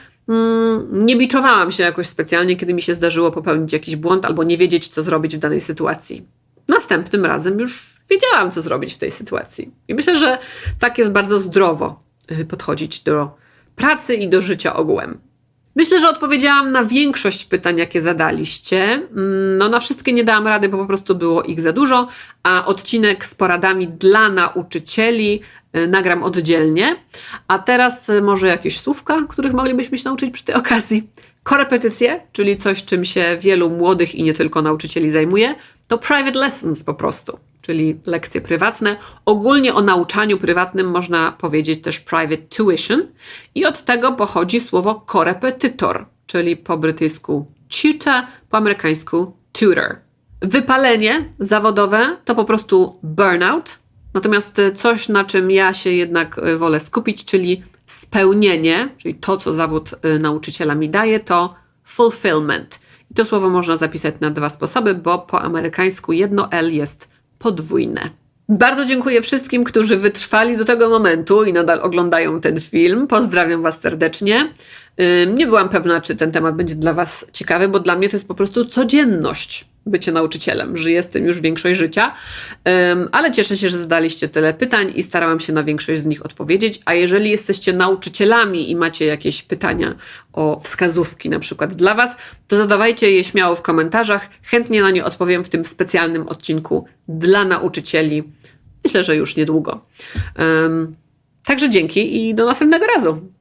nie biczowałam się jakoś specjalnie, kiedy mi się zdarzyło popełnić jakiś błąd albo nie wiedzieć, co zrobić w danej sytuacji. Następnym razem już wiedziałam, co zrobić w tej sytuacji. I myślę, że tak jest bardzo zdrowo podchodzić do pracy i do życia ogółem. Myślę, że odpowiedziałam na większość pytań, jakie zadaliście. No na wszystkie nie dałam rady, bo po prostu było ich za dużo, a odcinek z poradami dla nauczycieli nagram oddzielnie. A teraz może jakieś słówka, których moglibyśmy się nauczyć przy tej okazji. Korepetycje, czyli coś, czym się wielu młodych i nie tylko nauczycieli zajmuje, to private lessons po prostu, czyli lekcje prywatne. Ogólnie o nauczaniu prywatnym można powiedzieć też private tuition i od tego pochodzi słowo korepetytor, czyli po brytyjsku tutor, po amerykańsku tutor. Wypalenie zawodowe to po prostu burnout, natomiast coś, na czym ja się jednak wolę skupić, czyli spełnienie, czyli to, co zawód nauczyciela mi daje, to fulfillment. I to słowo można zapisać na dwa sposoby, bo po amerykańsku jedno L jest podwójne. Bardzo dziękuję wszystkim, którzy wytrwali do tego momentu i nadal oglądają ten film. Pozdrawiam was serdecznie. Nie byłam pewna, czy ten temat będzie dla was ciekawy, bo dla mnie to jest po prostu codzienność bycie nauczycielem. Żyję z tym już większość życia, ale cieszę się, że zadaliście tyle pytań i starałam się na większość z nich odpowiedzieć. A jeżeli jesteście nauczycielami i macie jakieś pytania o wskazówki na przykład dla was, to zadawajcie je śmiało w komentarzach. Chętnie na nie odpowiem w tym specjalnym odcinku dla nauczycieli. Myślę, że już niedługo. Także dzięki i do następnego razu.